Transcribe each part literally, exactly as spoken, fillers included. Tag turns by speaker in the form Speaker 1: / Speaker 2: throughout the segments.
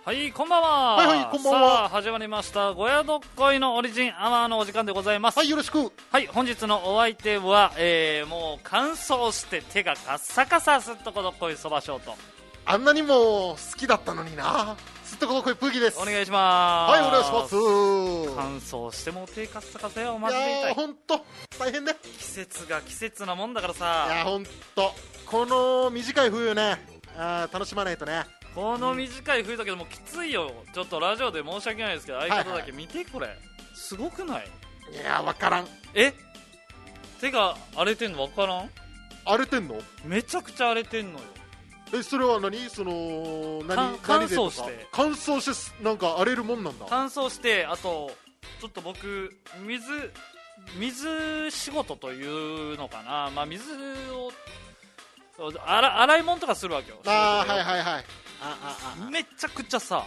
Speaker 1: はい、こんばんは。
Speaker 2: はいはい、こんばんは。
Speaker 1: さあ、始まりました。ごやどっこいのオリジンアワーのお時間でございます。
Speaker 2: はい、よろしく。
Speaker 1: はい、本日のお相手は、えー、もう乾燥して手がカッサカサすっとこどっこいそばしょうと。
Speaker 2: あんなにも好きだったのにな。すっとこどっこいプーギーです。
Speaker 1: お願いします。
Speaker 2: はい、お願いします。
Speaker 1: 乾燥してもう手カッサカサよ、マジで痛い。
Speaker 2: いやー、ほんと、大変ね。
Speaker 1: 季節が季節なもんだからさ。
Speaker 2: いやー、ほんと、この短い冬ね、あー楽しまないとね。
Speaker 1: この短い冬だけどもきついよ。ちょっとラジオで申し訳ないですけど、相方だけ見てこれ、はいはい、すごくない？
Speaker 2: いやー、わからん。
Speaker 1: え、手が荒れてんのわからん？
Speaker 2: 荒れてんの？め
Speaker 1: ちゃくちゃ荒れてんのよ。
Speaker 2: え、それは何？その何？
Speaker 1: 乾燥して
Speaker 2: 乾燥してなんか荒れるもんなんだ。
Speaker 1: 乾燥して、あとちょっと僕水水仕事というのかな、まあ水を洗洗い物とかするわけよ。
Speaker 2: ああ、はいはいはい。
Speaker 1: あああめちゃくちゃさ、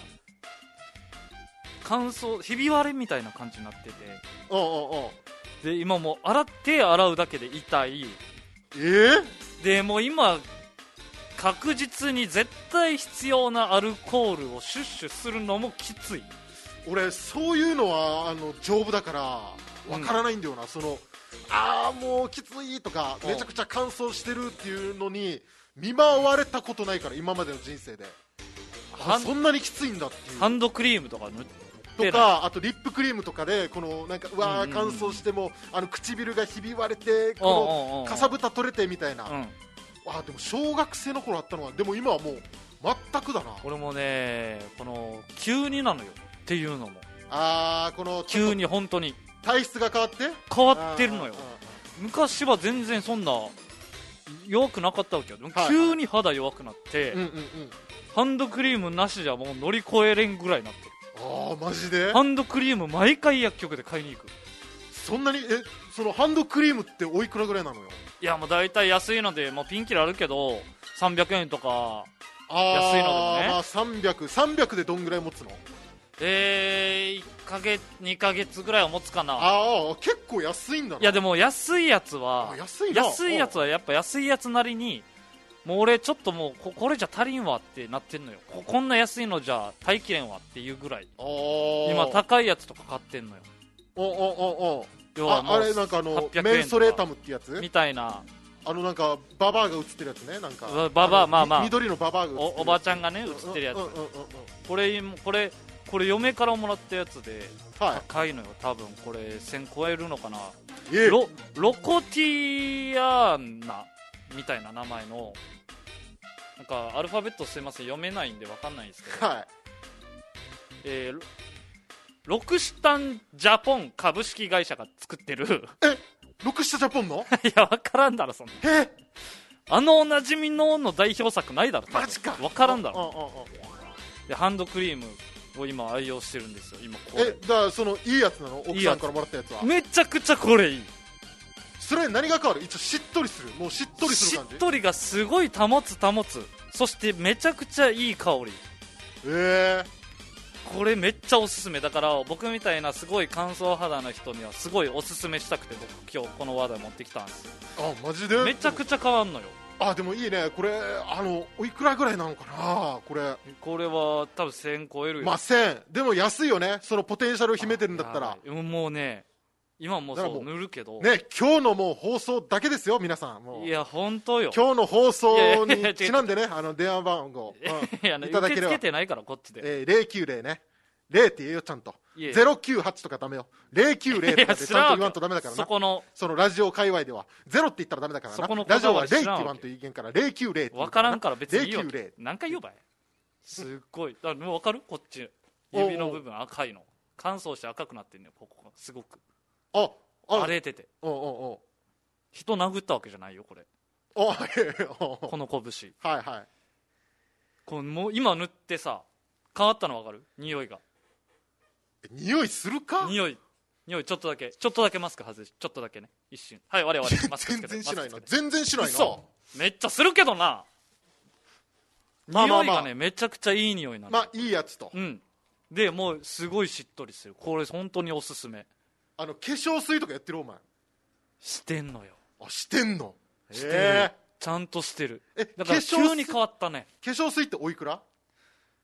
Speaker 1: 乾燥ひび割れみたいな感じになってて、
Speaker 2: おうおうお
Speaker 1: うで今もう洗って洗うだけで痛い。
Speaker 2: えー、
Speaker 1: でもう今確実に絶対必要なアルコールをシュッシュするのもきつい。
Speaker 2: 俺そういうのはあの丈夫だからわからないんだよな、うん、そのああもうきついとかめちゃくちゃ乾燥してるっていうのに見舞われたことないから、今までの人生で。そんなにきついんだっていう。
Speaker 1: ハンドクリームとか塗って
Speaker 2: とか、あとリップクリームとかでこのなんかうわー乾燥してもあの唇がひび割れてこのかさぶた取れてみたいな、うん、あでも小学生の頃あったのは、でも今はもう全くだな。
Speaker 1: 俺もね、この急になのよっていうのも、
Speaker 2: あーこの
Speaker 1: 急に本当に
Speaker 2: 体質が変わって
Speaker 1: 変わってるのよ。昔は全然そんな弱くなかったわけよ。でも急に肌弱くなって、うんうんうん、ハンドクリームなしじゃもう乗り越えれんぐらいになってる。
Speaker 2: あーマジで？
Speaker 1: ハンドクリーム毎回薬局で買いに行く。
Speaker 2: そんなに？え、そのハンドクリームっておいくらぐらいなのよ？
Speaker 1: いやもう大体安いので、もうピンキリあるけどさんびゃくえんとか、安いのでもね。
Speaker 2: あ、まあ、さんびゃく、さんびゃくでどんぐらい持つの？
Speaker 1: えー、いっかげつにかげつぐらいは持つかな。
Speaker 2: ああ結構安いんだな。
Speaker 1: いやでも安いやつは
Speaker 2: 安いな。
Speaker 1: 安いやつはやっぱ安いやつなりに、もう俺ちょっともう こ, これじゃ足りんわってなってんのよ。 こ, こんな安いのじゃ耐えきれんわっていうぐらい今高いやつとか買ってんのよ。
Speaker 2: おおおお
Speaker 1: 要はもう
Speaker 2: あれなんかあのメンソレータムってやつ
Speaker 1: みたいな、
Speaker 2: あのなんかババアが映ってるやつね。なんか
Speaker 1: ババア、まあまあ
Speaker 2: 緑のババアが映ってる
Speaker 1: お, おばちゃんがね映ってるやつ、これこれこれ嫁からもらったやつで高いのよ、多分これせん超えるのかな。ロ, ロコティアーナみたいな名前の、なんかアルファベットすいません読めないんで分かんないんですけど、はい、えー、ロクシタンジャポン株式会社が作ってる
Speaker 2: えロクシタジャポンの
Speaker 1: いや分からんだろそんな。えあのおなじみのの代表作ないだろ
Speaker 2: マジか。
Speaker 1: 分からんだろ。でハンドクリームを今愛用してるんですよ今これ。
Speaker 2: えだからそのいいやつなの？奥さんからもらったやつは
Speaker 1: めちゃくちゃこれいい。
Speaker 2: それ何が変わる？一応しっとりする。もうしっとりする感じ。
Speaker 1: しっとりがすごい保つ保つ。そしてめちゃくちゃいい香り。
Speaker 2: えー、
Speaker 1: これめっちゃおすすめだから、僕みたいなすごい乾燥肌の人にはすごいおすすめしたくて、僕今日この話題持ってきたんですよ。
Speaker 2: あマジで？
Speaker 1: めちゃくちゃ変わんのよ。
Speaker 2: あでもいいねこれ。あのおいくらぐらいなのかなこれ。
Speaker 1: これは多分せん超えるよ。
Speaker 2: まあせんでも安いよね。そのポテンシャルを秘めてるんだったら。
Speaker 1: もうね今もうそう塗るけど
Speaker 2: ね、今日のもう放送だけですよ皆さん。もう
Speaker 1: いや本当よ。
Speaker 2: 今日の放送にちなんでね、あの電話番号、
Speaker 1: うん、いや、ね、いただければ受け付けてないからこっちで、
Speaker 2: えー、ゼロきゅうゼロねゼロって言えよちゃんと。ゼロきゅうはちとかダメよ。ゼロきゅうゼロとかでちゃんと言わんとダメだからな。
Speaker 1: そこの
Speaker 2: そのラジオ界隈ではゼロって言ったらダメだからな。そこのラジオはゼロって言わんといけんから。ゼロきゅうゼロって
Speaker 1: 分からんから別にいいよ。
Speaker 2: ゼロきゅうゼロ
Speaker 1: 何回言うばい。すっごいだから分かる？こっち指の部分赤いの乾燥して赤くなってんねよ。ここがすごく
Speaker 2: あ
Speaker 1: 荒れてて、
Speaker 2: おうおうおう
Speaker 1: 人殴ったわけじゃないよこれ。
Speaker 2: お
Speaker 1: この拳
Speaker 2: はいはい。
Speaker 1: このもう今塗ってさ変わったの分かる？匂いが。
Speaker 2: 匂いするか？
Speaker 1: 匂い匂いちょっとだけちょっとだけマスク外しちょっとだけね一瞬。はい我々マスクつけて。
Speaker 2: 全然しないな全然しないな。
Speaker 1: そうめっちゃするけどな。まあまあまあ、匂いがねめちゃくちゃいい匂いなの。
Speaker 2: まあいいやつと。
Speaker 1: うんでもうすごいしっとりする。これ本当におすすめ。
Speaker 2: あの化粧水とかやってるお前？
Speaker 1: してんのよ。
Speaker 2: あしてんの？
Speaker 1: してる、えー、ちゃんとしてる。えだから急に変わったね。
Speaker 2: 化粧水っておいくら？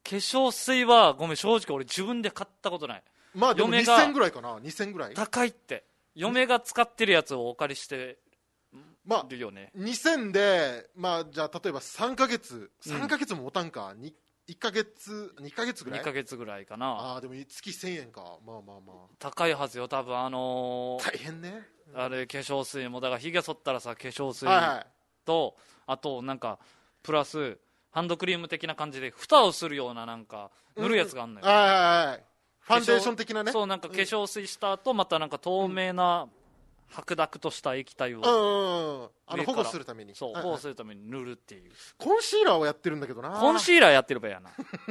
Speaker 1: 粧水はごめん正直俺自分で買ったことない。
Speaker 2: まあでもにせんぐらいかな。にせんぐらい
Speaker 1: 高いって。嫁が使ってるやつをお借りしてるよね。
Speaker 2: まあ、にせんで、まあ、じゃあ例えばさんかげつさんかげつも持たんか、うん、いっかげつにかげつぐらい
Speaker 1: にかげつぐらいかな。
Speaker 2: ああでも月せんえんか。まあまあまあ
Speaker 1: 高いはずよ多分。あのー、
Speaker 2: 大変ね、
Speaker 1: うん、あれ化粧水もだからひげ剃ったらさ化粧水と、
Speaker 2: はいはい、
Speaker 1: あとなんかプラスハンドクリーム的な感じで蓋をするようななんか塗るやつがあるのよ、
Speaker 2: うん、はいはいはい、ファンデーション的なね。
Speaker 1: そうなんか化粧水した後またなんか透明な白濁とした液体を、
Speaker 2: うんうんうん、あの保護するために。
Speaker 1: そう、はいはい、保護するために塗るっていう。
Speaker 2: コンシーラーをやってるんだけどな。
Speaker 1: コンシーラーやってるばやな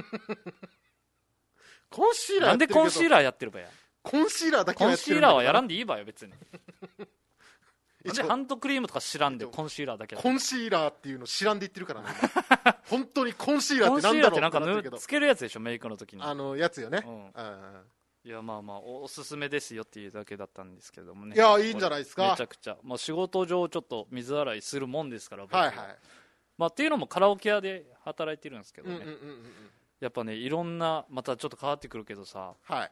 Speaker 2: コンシーラー
Speaker 1: なんでコンシーラーやってるばや。
Speaker 2: コンシーラーだけはやってるんだけど。
Speaker 1: コンシーラーはやらんでいいばよ別になんでハンドクリームとか知らんでコンシーラーだけ。
Speaker 2: コンシーラーっていうの知らんで言ってるからね本当にコンシーラーってなんだろうってなってるけど、
Speaker 1: つけるやつでしょメイクの時に。
Speaker 2: あのやつよね、
Speaker 1: うん
Speaker 2: うん、
Speaker 1: いやまあまあ お, おすすめですよっていうだけだったんですけどもね。
Speaker 2: いやいいんじゃないですか。
Speaker 1: めちゃくちゃ、まあ、仕事上ちょっと水洗いするもんですから僕は、
Speaker 2: はいはい、
Speaker 1: まあ、っていうのもカラオケ屋で働いてるんですけどね、
Speaker 2: うんうんうんうん、
Speaker 1: やっぱねいろんなまたちょっと変わってくるけどさ、
Speaker 2: はい、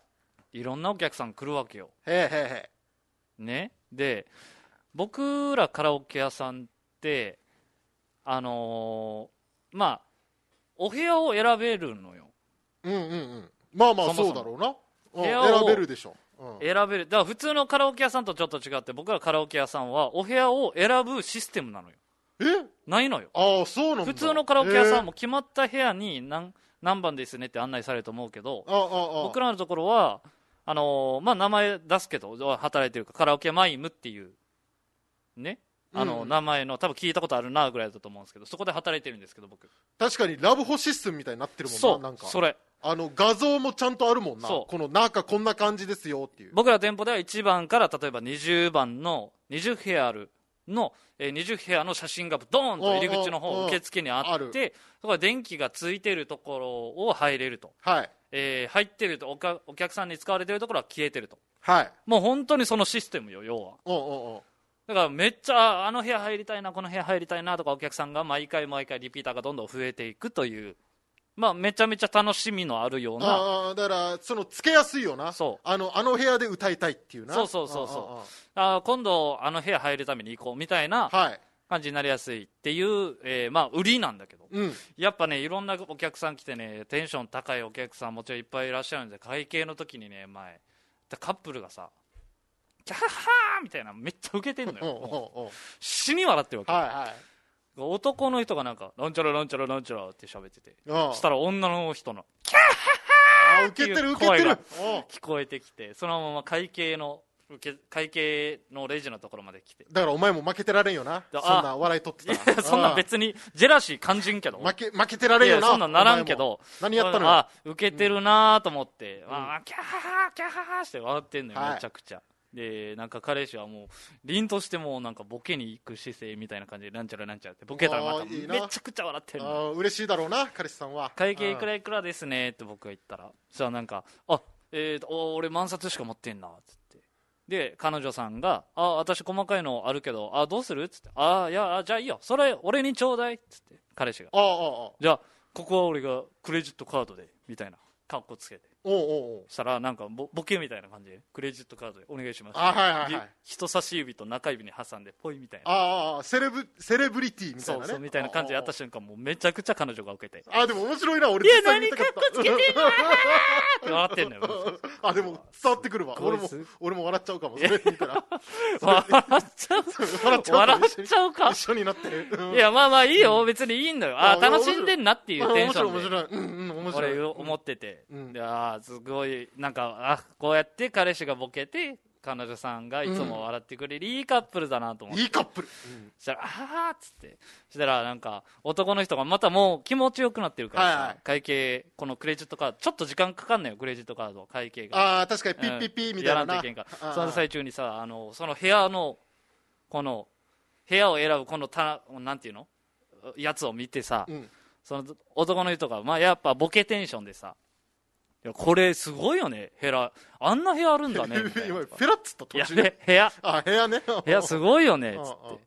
Speaker 1: いろんなお客さん来るわけよ。
Speaker 2: へーへーへ
Speaker 1: ーね。で僕らカラオケ屋さんってあのー、まあお部屋を選べるのよ。
Speaker 2: うんうんうん、まあまあそもそもそうだろうな。
Speaker 1: 部屋を
Speaker 2: 選べるでしょ、うん、
Speaker 1: 選べる。だから普通のカラオケ屋さんとちょっと違って僕らカラオケ屋さんはお部屋を選ぶシステムなのよ。
Speaker 2: え
Speaker 1: ないのよ。
Speaker 2: ああそうなんだ。
Speaker 1: 普通のカラオケ屋さんも決まった部屋に 何, 何番ですねって案内されると思うけど、
Speaker 2: ああああ
Speaker 1: 僕らのところはあのーまあ、名前出すけど働いてるかカラオケマイムっていうね、あの、うん、名前の多分聞いたことあるなぐらいだと思うんですけど、そこで働いてるんですけど僕。
Speaker 2: 確かにラブホシステムみたいになってるもんな。
Speaker 1: そう
Speaker 2: なんか
Speaker 1: それ
Speaker 2: あの画像もちゃんとあるもんな。この中こんな感じですよっていう。
Speaker 1: 僕ら店舗ではいちばんから例えばにじゅうばんのにじゅう部屋あるの、えー、にじゅう部屋の写真がドーンと入り口の方受付にあってそこは電気がついてるところを入れると、
Speaker 2: はい、
Speaker 1: えー、入ってると お, かお客さんに使われてるところは消えてると、
Speaker 2: はい、
Speaker 1: もう本当にそのシステムよ要は。
Speaker 2: おうおうおう、
Speaker 1: だからめっちゃあの部屋入りたいなこの部屋入りたいなとかお客さんが毎回毎回リピーターがどんどん増えていくという、まあ、めちゃめちゃ楽しみのあるような。
Speaker 2: ああだからそのつけやすいよな。
Speaker 1: そう
Speaker 2: あのあの部屋で歌いたいっていうな。
Speaker 1: そうそうそうそうああ今度あの部屋入るために行こうみたいな感じになりやすいっていう、えー、まあ売りなんだけど、
Speaker 2: うん、
Speaker 1: やっぱねいろんなお客さん来てねテンション高いお客さんもちろんいっぱいいらっしゃるんで会計の時にね前カップルがさキャハハーみたいなめっちゃウケてんのよ。
Speaker 2: おうおうおう
Speaker 1: 死に笑ってるわけ、
Speaker 2: はいはい、
Speaker 1: 男の人がなんかなんちゃらなんちゃらなんちゃらって喋ってて、そしたら女の人のキャ
Speaker 2: ハハーっていう声が
Speaker 1: 聞こえてきてそのまま会計の会計のレジのところまで来て、
Speaker 2: だからお前も負けてられんよな。そんな笑い取ってたら。
Speaker 1: いやそんな別にジェラシー感じんけど
Speaker 2: 負け負けてられんよな。
Speaker 1: いやそんなんならんけど
Speaker 2: 何やったのよ。
Speaker 1: あ受けてるなと思って、
Speaker 2: うん、
Speaker 1: あキャハハキャハハして笑ってんのよ、はい、めちゃくちゃ。でなんか彼氏はもう凛としてもなんかボケに行く姿勢みたいな感じでなんちゃらなんちゃらってボケたらまためちゃくちゃ笑ってるの。
Speaker 2: あ嬉しいだろうな彼氏さんは。
Speaker 1: 会計いくらいくらですねって僕が言ったらそしたらなんかあえーと俺万冊しか持ってんなっつってで彼女さんがあ私細かいのあるけどあどうするっつってあいやじゃあいいよそれ俺にちょうだいっつって彼氏が
Speaker 2: あああ
Speaker 1: じゃあここは俺がクレジットカードでみたいなカッコつけて
Speaker 2: おうおうおう
Speaker 1: したらなんか ボ, ボケみたいな感じでクレジットカードでお願いします
Speaker 2: あ、はいはいはい、
Speaker 1: 人差し指と中指に挟んでポイみたいな
Speaker 2: ああセレブセレブリティみたいなね
Speaker 1: そうそうみたいな感じでやった瞬間もうめちゃくちゃ彼女が受けて
Speaker 2: あでも面白いな俺
Speaker 1: いや何カッコつけてんのって笑ってんのよ
Speaker 2: あでも伝わってくるわ俺も俺も笑っちゃうかもそれ見たら
Speaker 1: 笑っちゃう笑っちゃう笑っちゃうか
Speaker 2: 一緒になってる、うん、
Speaker 1: いやまあまあいいよ別にいいんだよあ楽しんでんなっていうテンションで
Speaker 2: 面白い面白い、うんうん、面白い
Speaker 1: 俺思ってて、
Speaker 2: うん、
Speaker 1: であすごいなんかあこうやって彼氏がボケて彼女さんがいつも笑ってくれる、うん、いいカップルだなと思って
Speaker 2: いいカップル、うん、
Speaker 1: そしたらあーっつってそしたらなんか男の人がまたもう気持ちよくなってるからさ、はいはい、会計このクレジットカードちょっと時間かかんないよクレジットカード会計が
Speaker 2: あ確かにピッピッピッみたいな、うん、やらんといけん
Speaker 1: からその最中にさあのその部屋のこの部屋を選ぶこのたなんていうのやつを見てさ、うん、その男の人がまあやっぱボケテンションでさいやこれすごいよねヘラあんな部屋あるんだねみたいな
Speaker 2: フェラっつった途中
Speaker 1: いや部屋
Speaker 2: あ部屋ね
Speaker 1: 部屋すごいよねっつって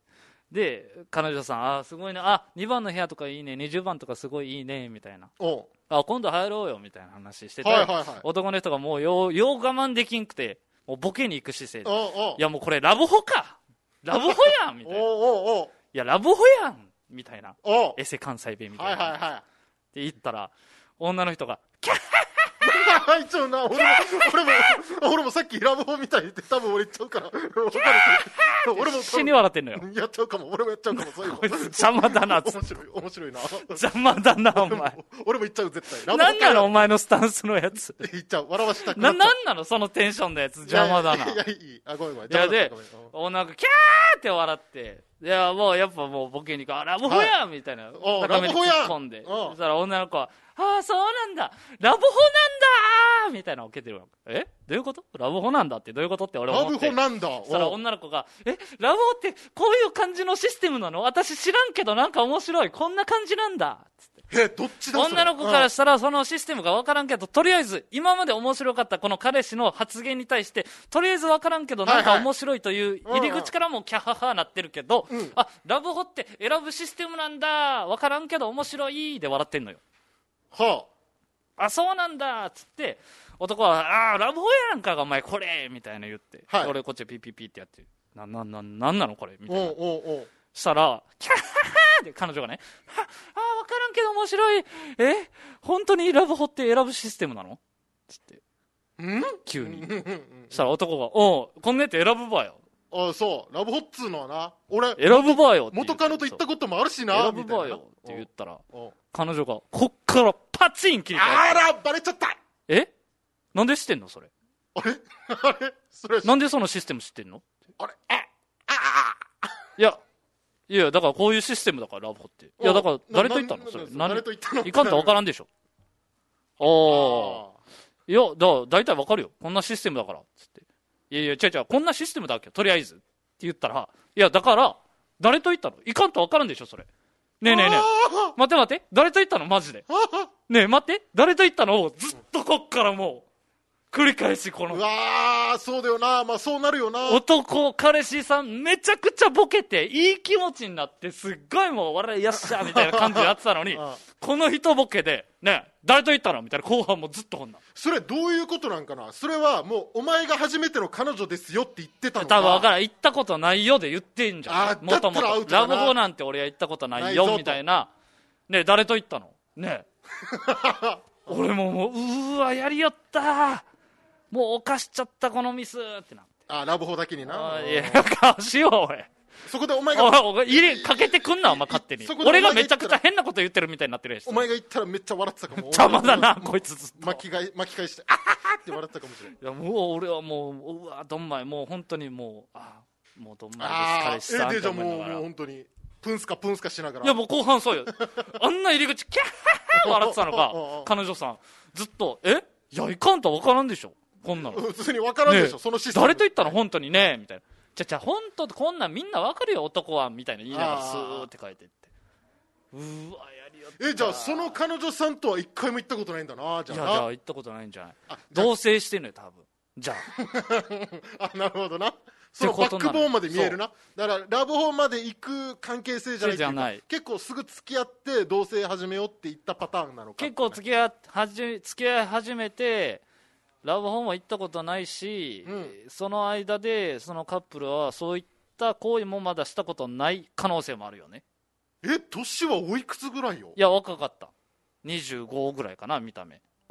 Speaker 1: で彼女さん、あすごいね、あにばんの部屋とかいいね、にじゅうばんとかすごいいいねみたいな、
Speaker 2: お
Speaker 1: あ今度入ろうよみたいな話してて、
Speaker 2: はいはいはい、
Speaker 1: 男の人がもうようよう我慢できんくて、もうボケに行く姿勢で、
Speaker 2: おお
Speaker 1: いやもうこれラブホか、ラブホやんみたいな、
Speaker 2: おおお
Speaker 1: いやラブホやんみたいな、
Speaker 2: お
Speaker 1: エセ関西弁みたいな、
Speaker 2: はいはいはい
Speaker 1: って言ったら女の人がキャッ
Speaker 2: 一応な、俺も俺も俺もさっきラブホみたいに言って多分俺言っちゃうから分かるけど、俺も
Speaker 1: 死に笑ってんのよ。
Speaker 2: やっちゃうかも、俺もやっちゃうかも、そういうの
Speaker 1: こいつ邪魔だな、
Speaker 2: 面白い面白いな、
Speaker 1: 邪魔だなお前。
Speaker 2: 俺も言っちゃう絶対。
Speaker 1: なんなのお前のスタンスのやつ。
Speaker 2: 言っちゃう、笑わしたく
Speaker 1: な、
Speaker 2: なっちゃう。
Speaker 1: なんなのそのテンションのやつ、邪魔だな。
Speaker 2: いやいやいい、あごめんごめん。
Speaker 1: いやで
Speaker 2: ごめんごめん
Speaker 1: 女がキャーって笑って、いやもうやっぱもうボケに行く、あラブホやみたいな、
Speaker 2: お
Speaker 1: 高めに
Speaker 2: ラブホや
Speaker 1: 突っ込んで、
Speaker 2: お
Speaker 1: そしたら女の子は、ああそうなんだ、ラブホなんだみたいなのを受けてるわけ。えどういうこと、ラブホなんだってどういうことって俺思って、
Speaker 2: ラブホなんだ。
Speaker 1: そしたら女の子が、えラブホってこういう感じのシステムなの、私知らんけどなんか面白い、こんな感じなんだつって、
Speaker 2: えどっちだそれ。
Speaker 1: 女の子からしたらそのシステムが分からんけど、とりあえず今まで面白かったこの彼氏の発言に対して、とりあえず分からんけどなんか面白いという入り口からもキャハハなってるけど、
Speaker 2: うん、
Speaker 1: あラブホって選ぶシステムなんだ、分からんけど面白いで笑ってんのよ。
Speaker 2: は
Speaker 1: あそうなんだっつって、男はあラブホやんかがお前これみたいな言って、
Speaker 2: はい、
Speaker 1: 俺こっちでピッピッピッってやってななななんなのこれみたいな。
Speaker 2: おうおうおう
Speaker 1: したらキャッハッハーで彼女がね、はあ分からんけど面白い、え本当にラブホって選ぶシステムなのつって
Speaker 2: ん
Speaker 1: 急にしたら男がおうこんなやつ選ぶばよ、
Speaker 2: あそうラブホっつうのはな、俺
Speaker 1: 選ぶばよ
Speaker 2: 元カノと行ったこともあるしな、
Speaker 1: 選ぶばよって言ったら彼女がこっからパチン切り替えて、
Speaker 2: あらバレちゃった。
Speaker 1: えなんで知ってんのそれ、
Speaker 2: あれあれそれ
Speaker 1: なんでそのシステム知ってんの、
Speaker 2: あれああ
Speaker 1: いやいやだからこういうシステムだからラブホって、いやだから誰と言ったのそれ、
Speaker 2: 誰と言ったの、
Speaker 1: いかんと分からんでしょ、ああいやだから大体分かるよこんなシステムだからつって、いやいや違う違うこんなシステムだっけとりあえずって言ったら、いやだから誰と言ったの、いかんと分からんでしょそれ、ねえねえねえ待って待って誰と言ったのマジで、ねえ待って誰と言ったのをずっとこっからもう繰り返しこの、
Speaker 2: うわーそうだよな、まあそうなるよな、
Speaker 1: 男彼氏さんめちゃくちゃボケていい気持ちになってすっごいもう笑いやっしゃみたいな感じでやってたのにこの人ボケでねえ誰と言ったのみたいな後半もずっとこんな、
Speaker 2: それどういうことなんかな、それはもうお前が初めての彼女ですよって言ってたのか、
Speaker 1: 多分分からん、行ったことないよで言ってんじゃん、もともとラブホなんて俺は行ったことないよみたいな、ねえ誰と言ったのねえ俺ももううーわやりよったー、もう犯しちゃったこのミスってなって、
Speaker 2: あラブホだけにな、
Speaker 1: あいやかしよう俺、
Speaker 2: そこでお前が
Speaker 1: おお入れかけてくんなお前勝手に、俺がめちゃくちゃ変なこと言ってるみたいになってるやつ、
Speaker 2: お前が言ったらめっちゃ笑ってたかも
Speaker 1: 邪魔だなこいつずっと
Speaker 2: 巻き返巻き返してあははって笑ってたかもしれない。
Speaker 1: いやもう俺はもううわどんまいもう本当にもうあもうどんまいです彼氏さん
Speaker 2: えでじゃあ
Speaker 1: と思いながら、
Speaker 2: もうもう本当にプンスカプンスカしながら、
Speaker 1: いやもう後半そうよあんな入り口キャッハッ笑ってたのが彼女さんずっとえいやいかんと分からんでしょこんなの
Speaker 2: 普通に分からんでしょ、
Speaker 1: ね、
Speaker 2: そのシステム
Speaker 1: 誰と言ったの本当にねみたいな、じゃじゃ本当こんなんみんな分かるよ男はみたいな言いながらスーって書いてってうーわやりよった
Speaker 2: えじゃあその彼女さんとは一回も行ったことないんだな、じゃあ
Speaker 1: い
Speaker 2: な、
Speaker 1: やじゃあ行ったことないんじゃない、同棲してんのよ多分じゃ
Speaker 2: ああなるほどな、そのバックボーンまで見えるな、だからラブホまで行く関係性じゃないっていうか、
Speaker 1: じゃない
Speaker 2: 結構すぐ付き合って同棲始めようって言ったパターンなのか、
Speaker 1: 結構付き合いはじ付き合い始めてラブホも行ったことないし、うん、その間でそのカップルはそういった行為もまだしたことない可能性もあるよね。
Speaker 2: え年はおいくつぐらいよ。
Speaker 1: いや若かったにじゅうごぐらいかな見た目。
Speaker 2: あ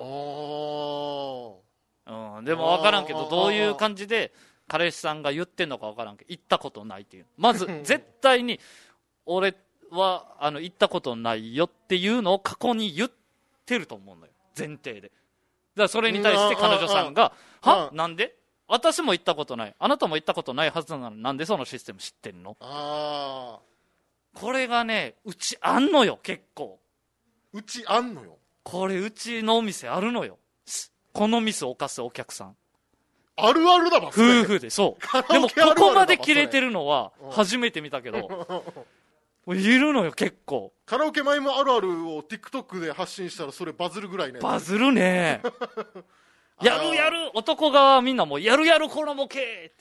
Speaker 1: あ、うん、でも分からんけどどういう感じで彼氏さんが言ってんのか分からんけど行ったことないっていう、まず絶対に俺はあの行ったことないよっていうのを過去に言ってると思うのよ前提で。だからそれに対して彼女さんがはなんで私も行ったことないあなたも行ったことないはずなのになんでそのシステム知ってんの。
Speaker 2: あ
Speaker 1: これがねうちあんのよ結構。
Speaker 2: うちあんのよ
Speaker 1: これうちのお店あるのよこのミスを犯すお客さん。
Speaker 2: あるあるだわ
Speaker 1: 夫婦でそうでもここまで切れてるのは初めて見たけどいるのよ結構。
Speaker 2: カラオケ前もあるあるを TikTok で発信したらそれバズるぐらいね。
Speaker 1: バズるねやるやる男側はみんなもうやるやるこのボケって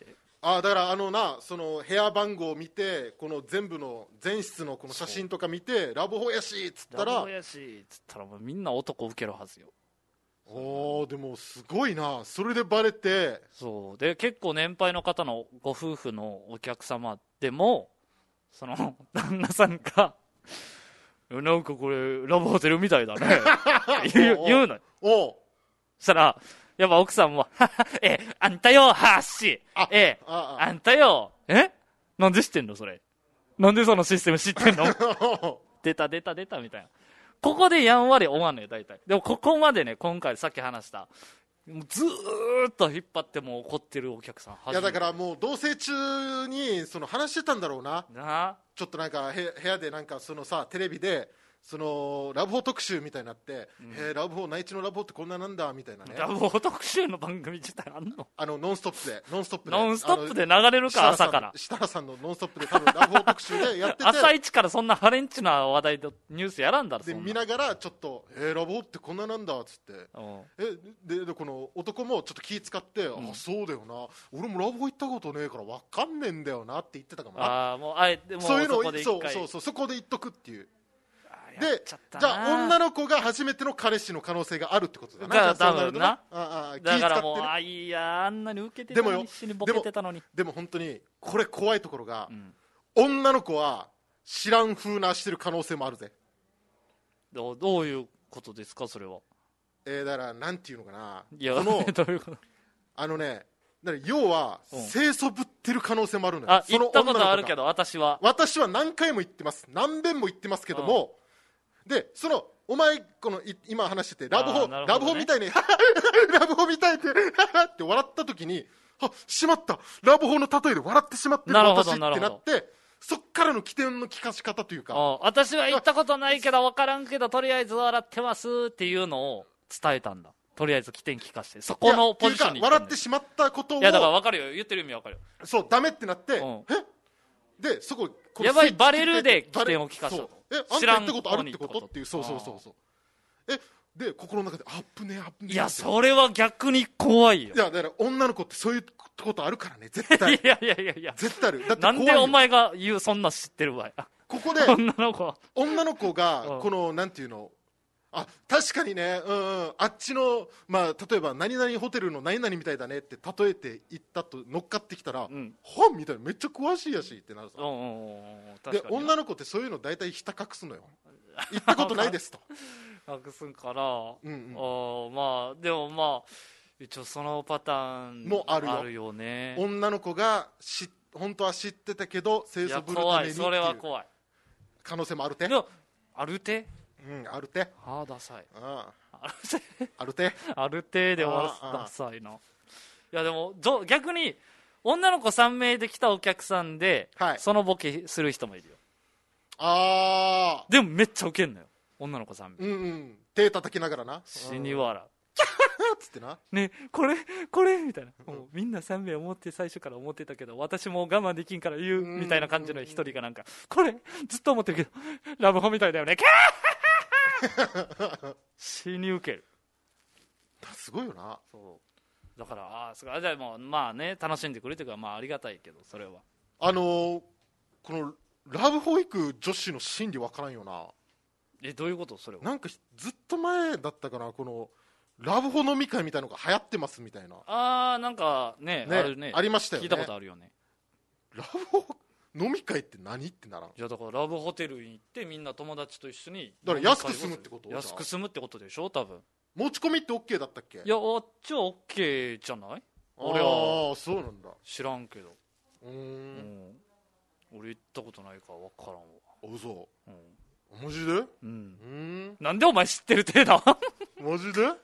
Speaker 2: あだからあのなその部屋番号を見てこの全部の全室のこの写真とか見てラブホやしっつったら
Speaker 1: ラブホやしっつったらもうみんな男受けるはずよ。
Speaker 2: おーでもすごいな。それでバレて
Speaker 1: そうで結構年配の方のご夫婦のお客様でもその旦那さんがなんかこれラブホテルみたいだね言う言うのよ。
Speaker 2: おう
Speaker 1: そしたらやっぱ奥さんもえあんたよはっしえ
Speaker 2: あ
Speaker 1: あんたよえなんで知ってんのそれなんでそのシステム知ってんの出た出た出たみたいな。ここでやんわり終わんのよ大体。でもここまでね今回さっき話したもうずーっと引っ張っても怒ってるお客さん
Speaker 2: いやだからもう同棲中にその話してたんだろうな。
Speaker 1: な
Speaker 2: ちょっとなんかへ部屋でなんかそのさテレビでそのラブホ特集みたいになって、うん、へラブホ内地のラブホってこんななんだみたいなね。
Speaker 1: ラブホ特集の番組自体あんの？
Speaker 2: あのノンストップでノンストップで
Speaker 1: ノンストップで流れるか朝から
Speaker 2: 設楽さんのノンストップで多分ラブホ特集でやってて
Speaker 1: 朝一からそんなハレンチな話題とニュースやらんだろ。
Speaker 2: で見ながらちょっとえー、ラブホってこんななんだっつってえ で, でこの男もちょっと気使って、うん、あそうだよな俺もラブホ行ったことねえから分かんねえんだよなって言ってたかもな。
Speaker 1: ああもうあえてもう
Speaker 2: そういうのを
Speaker 1: そこで一回
Speaker 2: そうそうそうそこで言っとくっていう。
Speaker 1: で
Speaker 2: じゃあ女の子が初めての彼氏の可能性があるってことだな。
Speaker 1: だから多分な
Speaker 2: ああ
Speaker 1: だからもうあいやあんなに受けてたのに一緒にボケてたのに。
Speaker 2: でも本当にこれ怖いところが、うん、女の子は知らん風なしてる可能性もあるぜ。
Speaker 1: どう、どういうことですかそれは。
Speaker 2: えー、だからなんていうのかな。
Speaker 1: いや
Speaker 2: この
Speaker 1: どういうこと
Speaker 2: あのねだから要は清楚ぶってる可能性もあるのよ。
Speaker 1: あ行ったことあるけど私は
Speaker 2: 私は何回も言ってます何遍も言ってますけども、でそのお前この今話しててラブホ、ね、ラブホみたいにラブホみたいってって笑った時にあしまったラブホの例えで笑ってしまってる私ってなってそっからの起点の聞かし方というか
Speaker 1: 私は行ったことないけど分からんけどとりあえず笑ってますっていうのを伝えたんだ。とりあえず起点聞かしてそこのポジションに
Speaker 2: 笑ってしまったことを
Speaker 1: いやだから分かるよ言ってる意味分かるよ。
Speaker 2: そうダメってなって、うん、えでそこ
Speaker 1: やばいバレるで起点を聞かしたと。
Speaker 2: えあんた言ったことあるってことっていうそうそうそうそうえで心の中でアップねアップね
Speaker 1: いやそれは逆に怖いよ。
Speaker 2: いやだから女の子ってそういうことあるからね絶対
Speaker 1: いやいやいやいや
Speaker 2: 絶対ある。だって
Speaker 1: なんでお前が言うそんな知ってる場合
Speaker 2: ここで
Speaker 1: 女の子
Speaker 2: 女の子がこのなんていうのあ確かにね、うんうん、あっちの、まあ、例えば何々ホテルの何々みたいだねって例えて言ったと乗っかってきたら、うん、はみたいなめっちゃ詳しいやしってなるさ、うんうんうん、で女の子ってそういうの大体ひた隠すのよ言ったことないですと
Speaker 1: 隠すんから、うんうん、あまあでもまあ一応そのパターンもある よ, あるよね。
Speaker 2: 女の子がし本当は知ってたけど清楚ぶるためにっていう
Speaker 1: それは怖い
Speaker 2: 可能性もあるて
Speaker 1: あるて
Speaker 2: うんあるて
Speaker 1: ああダサい
Speaker 2: あ
Speaker 1: あるて
Speaker 2: あるて
Speaker 1: あるてで終わらすダサいな。いやでも逆に女の子さん名で来たお客さんで、はい、そのボケする人もいるよ。
Speaker 2: ああ
Speaker 1: でもめっちゃウケんのよ女の子さん名。
Speaker 2: うんうん手叩きながらな
Speaker 1: 死に笑う
Speaker 2: つってな
Speaker 1: ねこれこれみたいな、うん、もうみんなさん名思って最初から思ってたけど私もう我慢できんから言うみたいな感じの一人がなんかこれずっと思ってるけどラブホみたいだよね死にウケる。
Speaker 2: すごいよな。
Speaker 1: そうだからああすごいじゃあもうまあね楽しんでくれてるからまあありがたいけどそれは
Speaker 2: あのー、このラブホ行く女子の心理わからんよな。
Speaker 1: えどういうことそれは。
Speaker 2: なんかずっと前だったかなこのラブホ飲み会みたいなのが流行ってますみたいな。
Speaker 1: ああなんか ね, ねあるね
Speaker 2: ありましたよね。
Speaker 1: 聞いたことあるよね。
Speaker 2: ラブホ飲み会って何ってならん。
Speaker 1: いやだからラブホテルに行ってみんな友達と一緒に
Speaker 2: だから安く済むってこと。
Speaker 1: 安く済むってことでしょ多分。
Speaker 2: 持ち込みって OK だったっけ。
Speaker 1: いやあっちは OK じゃない。俺
Speaker 2: はあそうなんだ
Speaker 1: 知らんけど
Speaker 2: うーん、うん、
Speaker 1: 俺行ったことないから分からんわ。
Speaker 2: あ嘘、うん、マジで。
Speaker 1: うん、うんなんでお前知ってる体だ
Speaker 2: マジで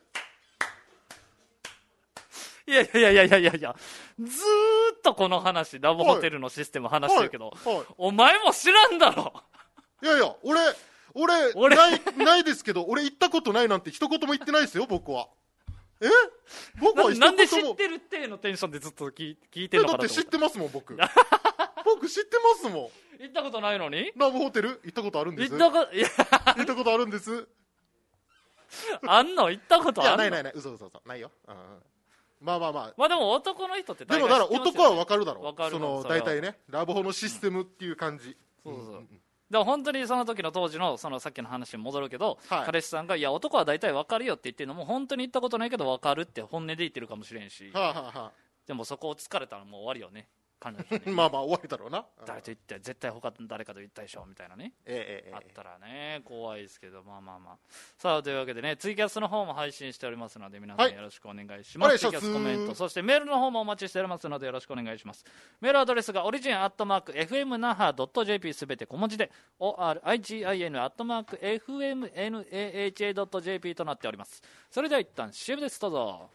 Speaker 1: いやいやいやいやいやいやずーっとこの話ラブホテルのシステム話してるけど、はいはいはい、お前も知らんだろ。
Speaker 2: いやいや俺俺俺ないないですけど俺行ったことないなんて一言も言ってないですよ僕は。え僕は一言も
Speaker 1: な, なんで知ってるってのテンションでずっと 聞, 聞いてるのかなと思った。だって知ってますもん僕僕知ってますもん。 行ったことないのに。
Speaker 2: ラブホテル行ったことあるんです。
Speaker 1: 行ったこといや
Speaker 2: 行ったことあるんです
Speaker 1: あんの行ったことあんの。
Speaker 2: いやないないない嘘嘘嘘ないよ、うん、 まあまあまあ
Speaker 1: まあでも男の人って
Speaker 2: 大概でもだから男は分かるだろう。
Speaker 1: 分かる
Speaker 2: その大体ねラブホのシステムっていう感じ、
Speaker 1: うん、そうそう、うん、でも本当にその時の当時のそのさっきの話に戻るけど、はい、彼氏さんがいや男は大体分かるよって言ってるのも本当に言ったことないけど分かるって本音で言ってるかもしれんし、はあはあはあ、でもそこを疲れたらもう終わりよね。
Speaker 2: まあまあ終わりだろうな。
Speaker 1: 誰と言って絶対他誰かと言ったでしょみたいなね、ええええ、あったらね怖いですけど、まあまあまあさあというわけでねツイキャスの方も配信しておりますので皆さんよろしくお願いします、はい、ツイキャスコメントそしてメールの方もお待ちしておりますのでよろしくお願いします。メールアドレスがオリジンアットマーク エフエムナハドットジェーピー すべて小文字で オーアールアイジーアイエヌ アットマーク エフエムナハドットジェーピー となっております。それでは一旦 シーエム です。どうぞ。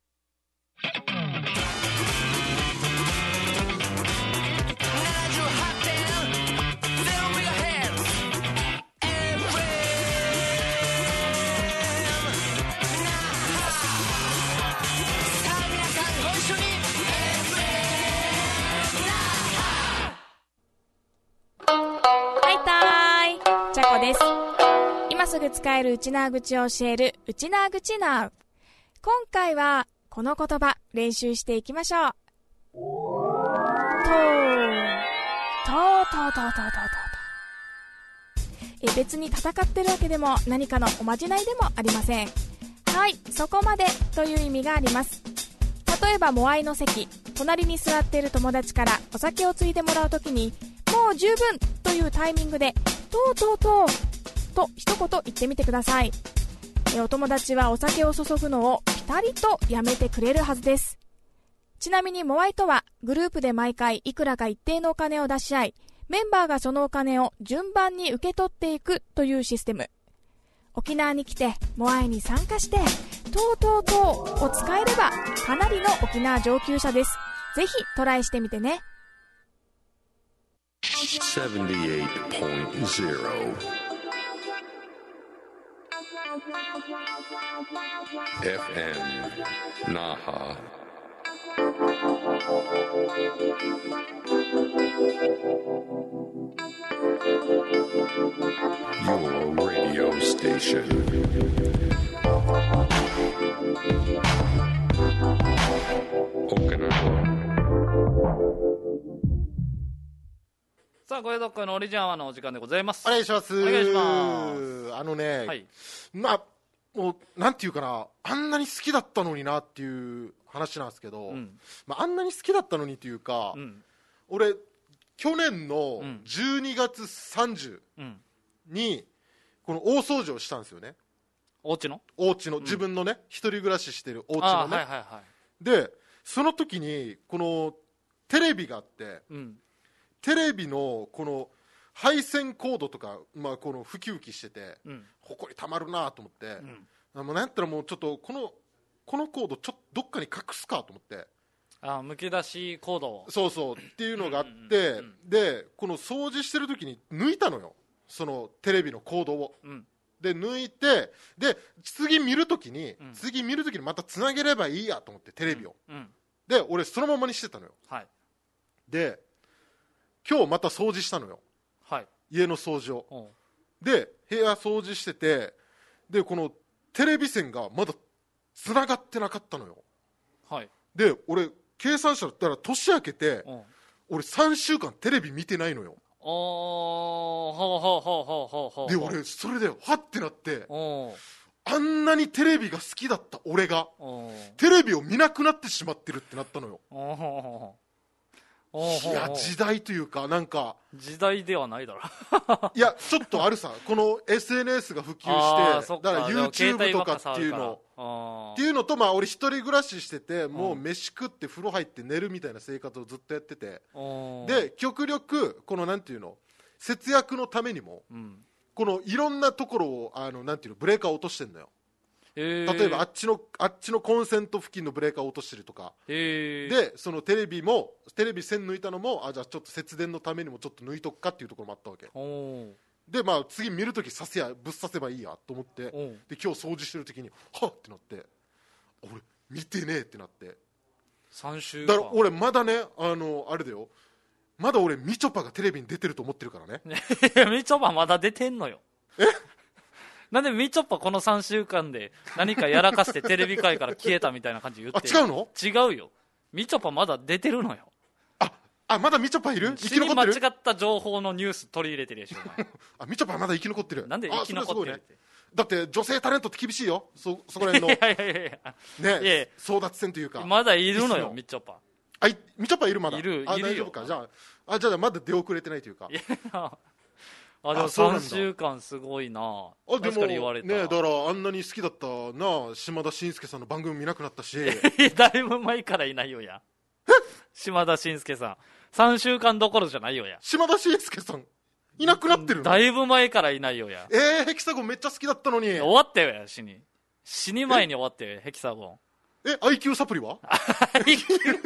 Speaker 3: です。今すぐ使えるウチナー口を教えるウチナー口ナウ。今回はこの言葉練習していきましょう。とーとーとーとーとーとーとー。え別に戦ってるわけでも何かのおまじないでもありません。はい、そこまでという意味があります。例えばモアイの席、隣に座っている友達からお酒をついでもらうときにもう十分というタイミングでとうとうとうと一言言ってみてください。えお友達はお酒を注ぐのをピタリとやめてくれるはずです。ちなみにモアイとはグループで毎回いくらか一定のお金を出し合い、メンバーがそのお金を順番に受け取っていくというシステム。沖縄に来てモアイに参加してとうとうとうを使えればかなりの沖縄上級者です。ぜひトライしてみてね。
Speaker 4: セブンティエイトポイントゼロ エフエム Naha Your radio station Okinawa。
Speaker 1: さあ、ご読会のオリジンアワーのお時間でございます。
Speaker 2: お願いします。
Speaker 1: お願いします。
Speaker 2: あのね、
Speaker 1: はい、
Speaker 2: まあ、もう、なんていうかな、あんなに好きだったのになっていう話なんですけど、うん、まあ、あんなに好きだったのにというか、うん、俺、去年のじゅうにがつさんじゅうに、この大掃除をしたんですよね。
Speaker 1: お家の
Speaker 2: お家の、自分のね、一人暮らししてるお家のね。
Speaker 1: はいはいはい、
Speaker 2: で、その時に、この、テレビがあって、うんテレビのこの配線コードとか、まあ、このふきふきしてて、うん、ほこりたまるなと思って、うん、もうなんやったらもうちょっとこのこのコードちょっとどっかに隠すかと思って、
Speaker 1: あむき出しコードを
Speaker 2: そうそうっていうのがあって、うんうんうん、でこの掃除してる時に抜いたのよ、そのテレビのコードを、うん、で抜いて、で次見る時に、うん、次見る時にまたつなげればいいやと思ってテレビを、うんうん、で俺そのままにしてたのよ、はい、で今日また掃除したのよ、はい、家の掃除を。で部屋掃除してて、でこのテレビ線がまだつながってなかったのよ、はい、で俺計算したらったら年明けて俺さんしゅうかんテレビ見てないのよ。
Speaker 1: あほうほうほうほうほうほう。
Speaker 2: で俺それではってなって、あんなにテレビが好きだった俺がテレビを見なくなってしまってるってなったのよ。いや時代というかなんか
Speaker 1: 時代ではないだろ
Speaker 2: いやちょっとあるさ、この エスエヌエス が普及してだから YouTube とかっていうのっていうのと、まあ俺一人暮らししててもう飯食って風呂入って寝るみたいな生活をずっとやってて、で極力このなんていうの節約のためにも、うん、このいろんなところをあのなんていうのブレーカーを落としてんのよ。例えばあっちのあっちのコンセント付近のブレーカーを落としてるとかで、そのテレビもテレビ線抜いたのもあじゃあちょっと節電のためにもちょっと抜いとくかっていうところもあったわけで、まあ次見るときさせやぶっ刺せばいいやと思って、で今日掃除してるときにはっってなって、俺見てねえってなって、
Speaker 1: さん週
Speaker 2: だから俺まだねあのあれだよ、まだ俺みちょぱがテレビに出てると思ってるからね
Speaker 1: みちょぱまだ出てんのよ。
Speaker 2: え
Speaker 1: なんでみちょぱこのさんしゅうかんで何かやらかしてテレビ界から消えたみたいな感じ言ってる。
Speaker 2: あ、違うの？
Speaker 1: 違うよ。みちょぱまだ出てるのよ。
Speaker 2: あ、あ、まだみちょぱいる？生
Speaker 1: 死に間違った情報のニュース取り入れてるでしょお前。
Speaker 2: あ、みちょぱまだ生き残ってる。
Speaker 1: なんで生き残ってるって。
Speaker 2: だって女性タレントって厳しいよ、 そ, そこら辺の
Speaker 1: いやいやいやいや
Speaker 2: ね、
Speaker 1: いや
Speaker 2: 争奪戦というか。
Speaker 1: まだいるのよみちょぱ。
Speaker 2: あ、みちょぱいるまだ。
Speaker 1: いる
Speaker 2: あ、
Speaker 1: いるよ。
Speaker 2: 大丈夫か。じゃあ、あ、じゃあまだ出遅れてないというか。
Speaker 1: いやあ、でもさんしゅうかんすごいなあ。
Speaker 2: あ、でも
Speaker 1: 言われた
Speaker 2: ね、だからあんなに好きだったな島田紳介さんの番組見なくなったし。
Speaker 1: だいぶ前からいないよや。島田紳介さんさんしゅうかんどころじゃないよや。
Speaker 2: 島田紳介さんいなくなってるの？
Speaker 1: だいぶ前からいないよや。
Speaker 2: えー、ヘキサゴンめっちゃ好きだったのに。
Speaker 1: 終わったよや、死に死に前に終わったよや、ヘキサゴ
Speaker 2: ン。え、アイキュー サプリは？
Speaker 1: アイキュー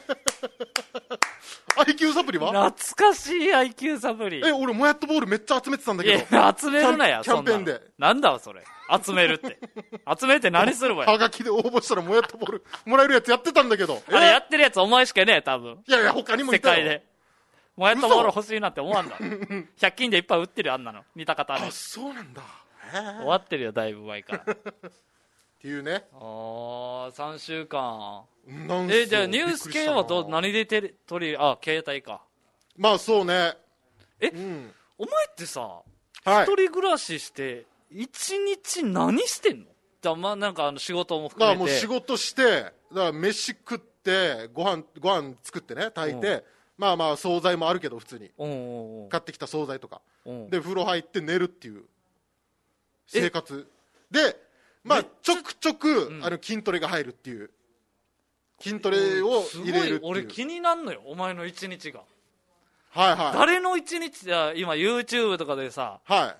Speaker 2: アイキュー サプリは？
Speaker 1: 懐かしい アイキュー サプリ。
Speaker 2: え、俺モヤットボールめっちゃ集めてたんだけど。
Speaker 1: いや、集めるなや、
Speaker 2: キャンペーンで。
Speaker 1: なんだわそれ、集めるって集めて何するわや。
Speaker 2: はがきで応募したらモヤットボールもらえるやつやってたんだけど。
Speaker 1: あれやってるやつお前しかねえ多分。
Speaker 2: いやいや、他にもいたよ。
Speaker 1: 世界でモヤットボール欲しいなって思わんだ。ひゃく均でいっぱい売ってるよあんなの、似た方ね。
Speaker 2: あ、そうなんだ。
Speaker 1: 終わってるよだいぶ前から
Speaker 2: っていうね。
Speaker 1: ああ、さんしゅうかん。
Speaker 2: なん
Speaker 1: え、じゃあニュース系はど何でテレ取り、あ、携帯か。
Speaker 2: まあそうね。
Speaker 1: え、
Speaker 2: うん、
Speaker 1: お前ってさ、
Speaker 2: はい、
Speaker 1: 一人暮らしして一日何してんの？じゃあまあなんかあの仕事も含めて。
Speaker 2: だからもう仕事して、だから飯食ってご飯ご飯作ってね炊いて、うん、まあまあ惣菜もあるけど普通に買ってきた惣菜とかで風呂入って寝るっていう生活で、まあちょくちょく、うん、あの筋トレが入るっていう、筋トレを入れるっていう。
Speaker 1: 俺気になんのよお前の一日が。
Speaker 2: はいはい。
Speaker 1: 誰の一日だ、今 YouTube とかでさ、
Speaker 2: はい、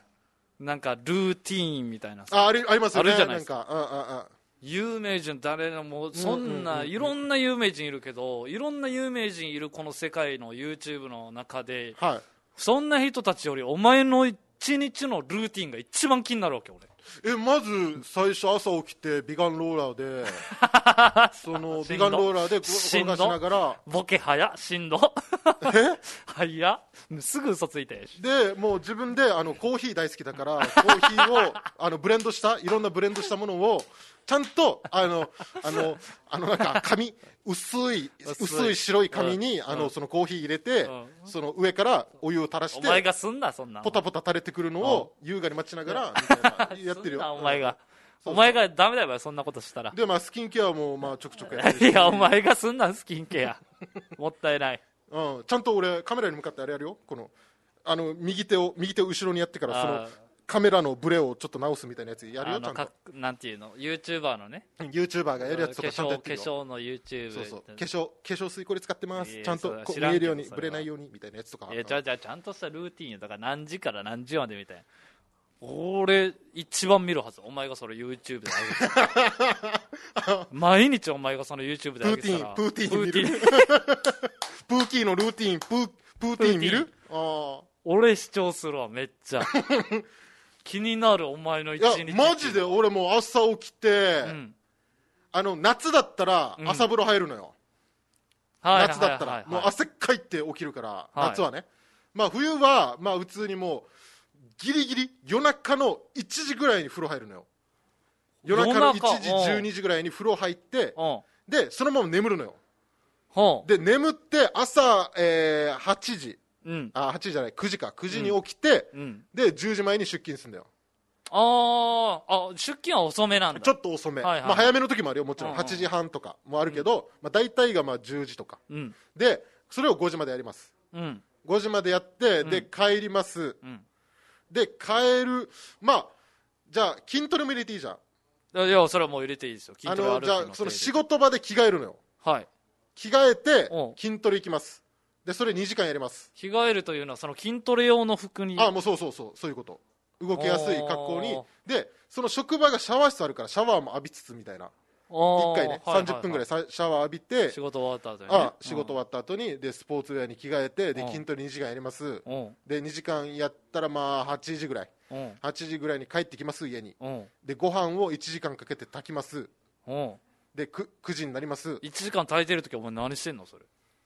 Speaker 1: なんかルーティーンみたいなさ
Speaker 2: あ, あ, りありますよね。
Speaker 1: あるじゃないですか。
Speaker 2: なんか、うんうんうん、
Speaker 1: 有名人誰のもうそんな、いろんな有名人いるけど、いろんな有名人いるこの世界の YouTube の中で、
Speaker 2: はい、そ
Speaker 1: んな人たちよりお前の一日のルーティーンが一番気になるわけ俺。
Speaker 2: え、まず最初朝起きて美顔ローラーでその美顔ローラーで転がしながら
Speaker 1: ボケ早っ、しんどえ早っ、すぐ嘘ついて。
Speaker 2: でもう自分であのコーヒー大好きだからコーヒーをあのブレンドしたいろんなブレンドしたものをちゃんとあのあのあのなんか紙薄い薄い白い紙に、うん、あのそのコーヒー入れて、うん、その上からお湯を垂らして、
Speaker 1: お前がすんなそんな
Speaker 2: ポタポタ垂れてくるのを優雅に待ちながらみたいなやってるよ。
Speaker 1: お前が、うん、お前がダメだよそんなことしたら。
Speaker 2: でまあスキンケアもまあちょくちょくやってるし。
Speaker 1: いやお前がすんなスキンケアもったいない。
Speaker 2: うん、ちゃんと俺カメラに向かってあれやるよ。このあの右手を右手を後ろにやってからそのカメラのブレをちょっと直すみたいなやつやるよ。ちゃんと
Speaker 1: なんていうの YouTuber のね
Speaker 2: YouTuber がやるやつとかちゃんとやってるよ。
Speaker 1: 化粧の YouTube。
Speaker 2: そうそう化粧化粧水これ使ってます、ちゃんとこう見えるようにブレないようにみたいなやつとか。
Speaker 1: いやじゃあじゃあちゃんとしたルーティンだから何時から何時までみたいな。俺一番見るはずお前がそれ YouTube で上げて毎日お前がその YouTube で上げてたら
Speaker 2: プーティーンプーティーン見るプーキーのルーティンプープーティーン見る。あ
Speaker 1: 俺視聴するわめっちゃ気になるお前の一日。
Speaker 2: いやマジで俺もう朝起きて、うん、あの夏だったら朝風呂入るのよ、うん、夏だったらもう汗かいて起きるから、はい、夏はね。まあ冬はまあ普通にもうギリギリ夜中のいちじぐらいに風呂入るのよ。夜中のいちじじゅうにじぐらいに風呂入ってでそのまま眠るのよ。で眠って朝、えー、はちじ、うん、あはちじじゃないくじかくじに起きて、うん、でじゅうじまえに出勤するんだよ。
Speaker 1: ああ出勤は遅めなんだ。
Speaker 2: ちょっと遅め、はいはい、まあ、早めの時もあるよもちろん、うんうん、はちじはんとかもあるけど、うんまあ、大体がまあじゅうじとか、うん、でそれをごじまでやります、うん、ごじまでやって、うん、で帰ります、うん、で帰るまあじゃあ筋トレも入れていいじゃん。
Speaker 1: いやそれはもう入れていいですよ。筋トレある
Speaker 2: じゃあその仕事場で着替えるのよ。
Speaker 1: はい
Speaker 2: 着替えて筋トレ行きます。でそれにじかんやります。
Speaker 1: 着替えるというのはその筋トレ用の服に。
Speaker 2: あもうそうそうそうそういうこと。動きやすい格好にでその職場がシャワー室あるからシャワーも浴びつつみたいな。いっかいね、はいはいはい、さんじゅっぷんぐらいシャワー浴びて
Speaker 1: 仕事終わった後に、ね、
Speaker 2: あ仕事終わった後にでスポーツウェアに着替えてで筋トレにじかんやります。でにじかんやったらまあはちじぐらいはちじぐらいに帰ってきます家に。でご飯をいちじかんかけて炊きます。で 9, くじになります。
Speaker 1: いちじかん炊いてるときお前何してんのそれ。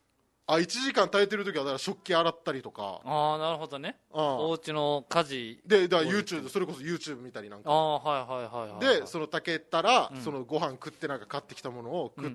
Speaker 2: あいちじかん耐えてる時はだから食器洗ったりとか。
Speaker 1: ああなるほどね。お家の家事
Speaker 2: でだから YouTube それこそ YouTube 見たりなんか。
Speaker 1: ああはいはいはいはい。
Speaker 2: でその炊けたら、うん、そのご飯食ってなんか買ってきたものを食って、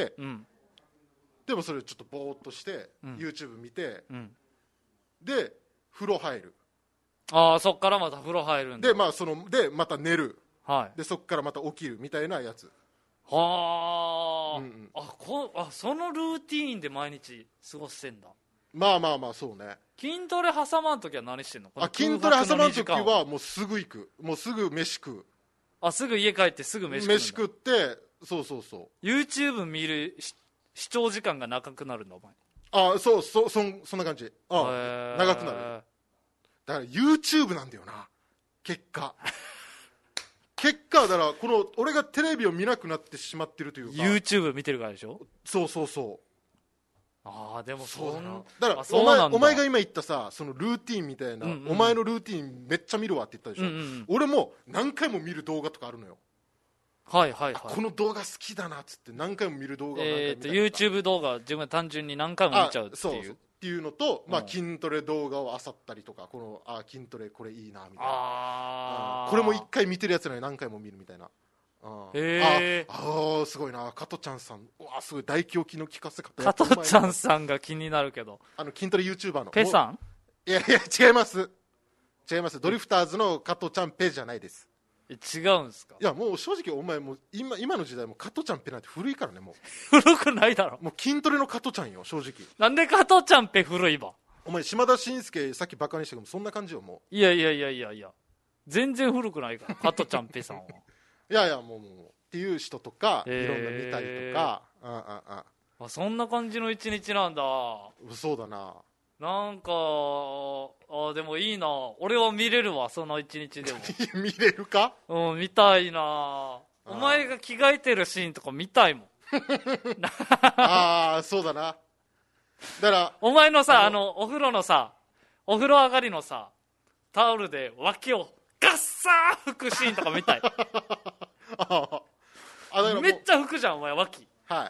Speaker 2: うんうん、でもそれちょっとぼーっとして、うん、YouTube 見て、うん、で風呂入る。
Speaker 1: ああそっからまた風呂入るんだ。
Speaker 2: でまあそのでまた寝る。
Speaker 1: はい。
Speaker 2: でそっからまた起きるみたいなやつ。
Speaker 1: はあ、うんうん、あこあそのルーティーンで毎日過ごしてんだ。
Speaker 2: まあまあまあそうね。
Speaker 1: 筋トレ挟まんときは何してんの？
Speaker 2: あ筋トレ挟まんときはもうすぐ行く。もうすぐ飯食う。
Speaker 1: あすぐ家帰ってすぐ飯食う。
Speaker 2: 飯食ってそうそうそう。
Speaker 1: YouTube 見る視聴時間が長くなるんだお前。
Speaker 2: あそうそそそんな感じ。あ長くなる。だから YouTube なんだよな結果。結果だからこの俺がテレビを見なくなってしまってるというか
Speaker 1: YouTube 見てるからでしょ。
Speaker 2: そうそうそう。
Speaker 1: ああでもそうだな。
Speaker 2: だからお前お前が今言ったさそのルーティンみたいな、うんうん、お前のルーティンめっちゃ見るわって言ったでしょ、うんうん、俺も何回も見る動画とかあるのよ。
Speaker 1: はいはいはい。
Speaker 2: この動画好きだなっつって何回も見る動画を何回も見たりとか、
Speaker 1: えー、YouTube 動画自分が単純に何回も見ちゃうっていう。
Speaker 2: そうそうっていうのと、まあ、筋トレ動画を漁ったりとかこのあ筋トレこれいいなみたいな。あこれも一回見てるやつなのに何回も見るみたいな。あへああすごいな加トちゃんさん。うわすごい大胸筋の効かせ方。
Speaker 1: 加トちゃんさんが気になるけど
Speaker 2: あの筋トレ YouTuber の
Speaker 1: ペさん。
Speaker 2: いやいや違います違います。ドリフターズの加トちゃんペじゃないです。
Speaker 1: 違うんですか。
Speaker 2: いやもう正直お前もう 今, 今の時代も加トちゃんペなんて古いからね。も
Speaker 1: う古くないだろ。
Speaker 2: もう筋トレの加トちゃんよ正直。
Speaker 1: なんで加トちゃんペ古いわ。
Speaker 2: お前島田紳介さっきバカにしたけどそんな感じよも
Speaker 1: う。いやいやいやいやいや全然古くないから加トちゃんペさんは。
Speaker 2: いやいやもうもうっていう人とかいろんな見たりとか。あああ
Speaker 1: あそんな感じの一日なんだ。
Speaker 2: そうだな。
Speaker 1: なんかあでもいいな。俺は見れるわその一日でも。
Speaker 2: 見れるか。
Speaker 1: うん見たいな。お前が着替えてるシーンとか見たいもん。
Speaker 2: ああそうだな。だから
Speaker 1: お前のさあの、あのお風呂のさお風呂上がりのさタオルで脇をガッサー拭くシーンとか見たい。ああめっちゃ拭くじゃんお前脇。
Speaker 2: はい。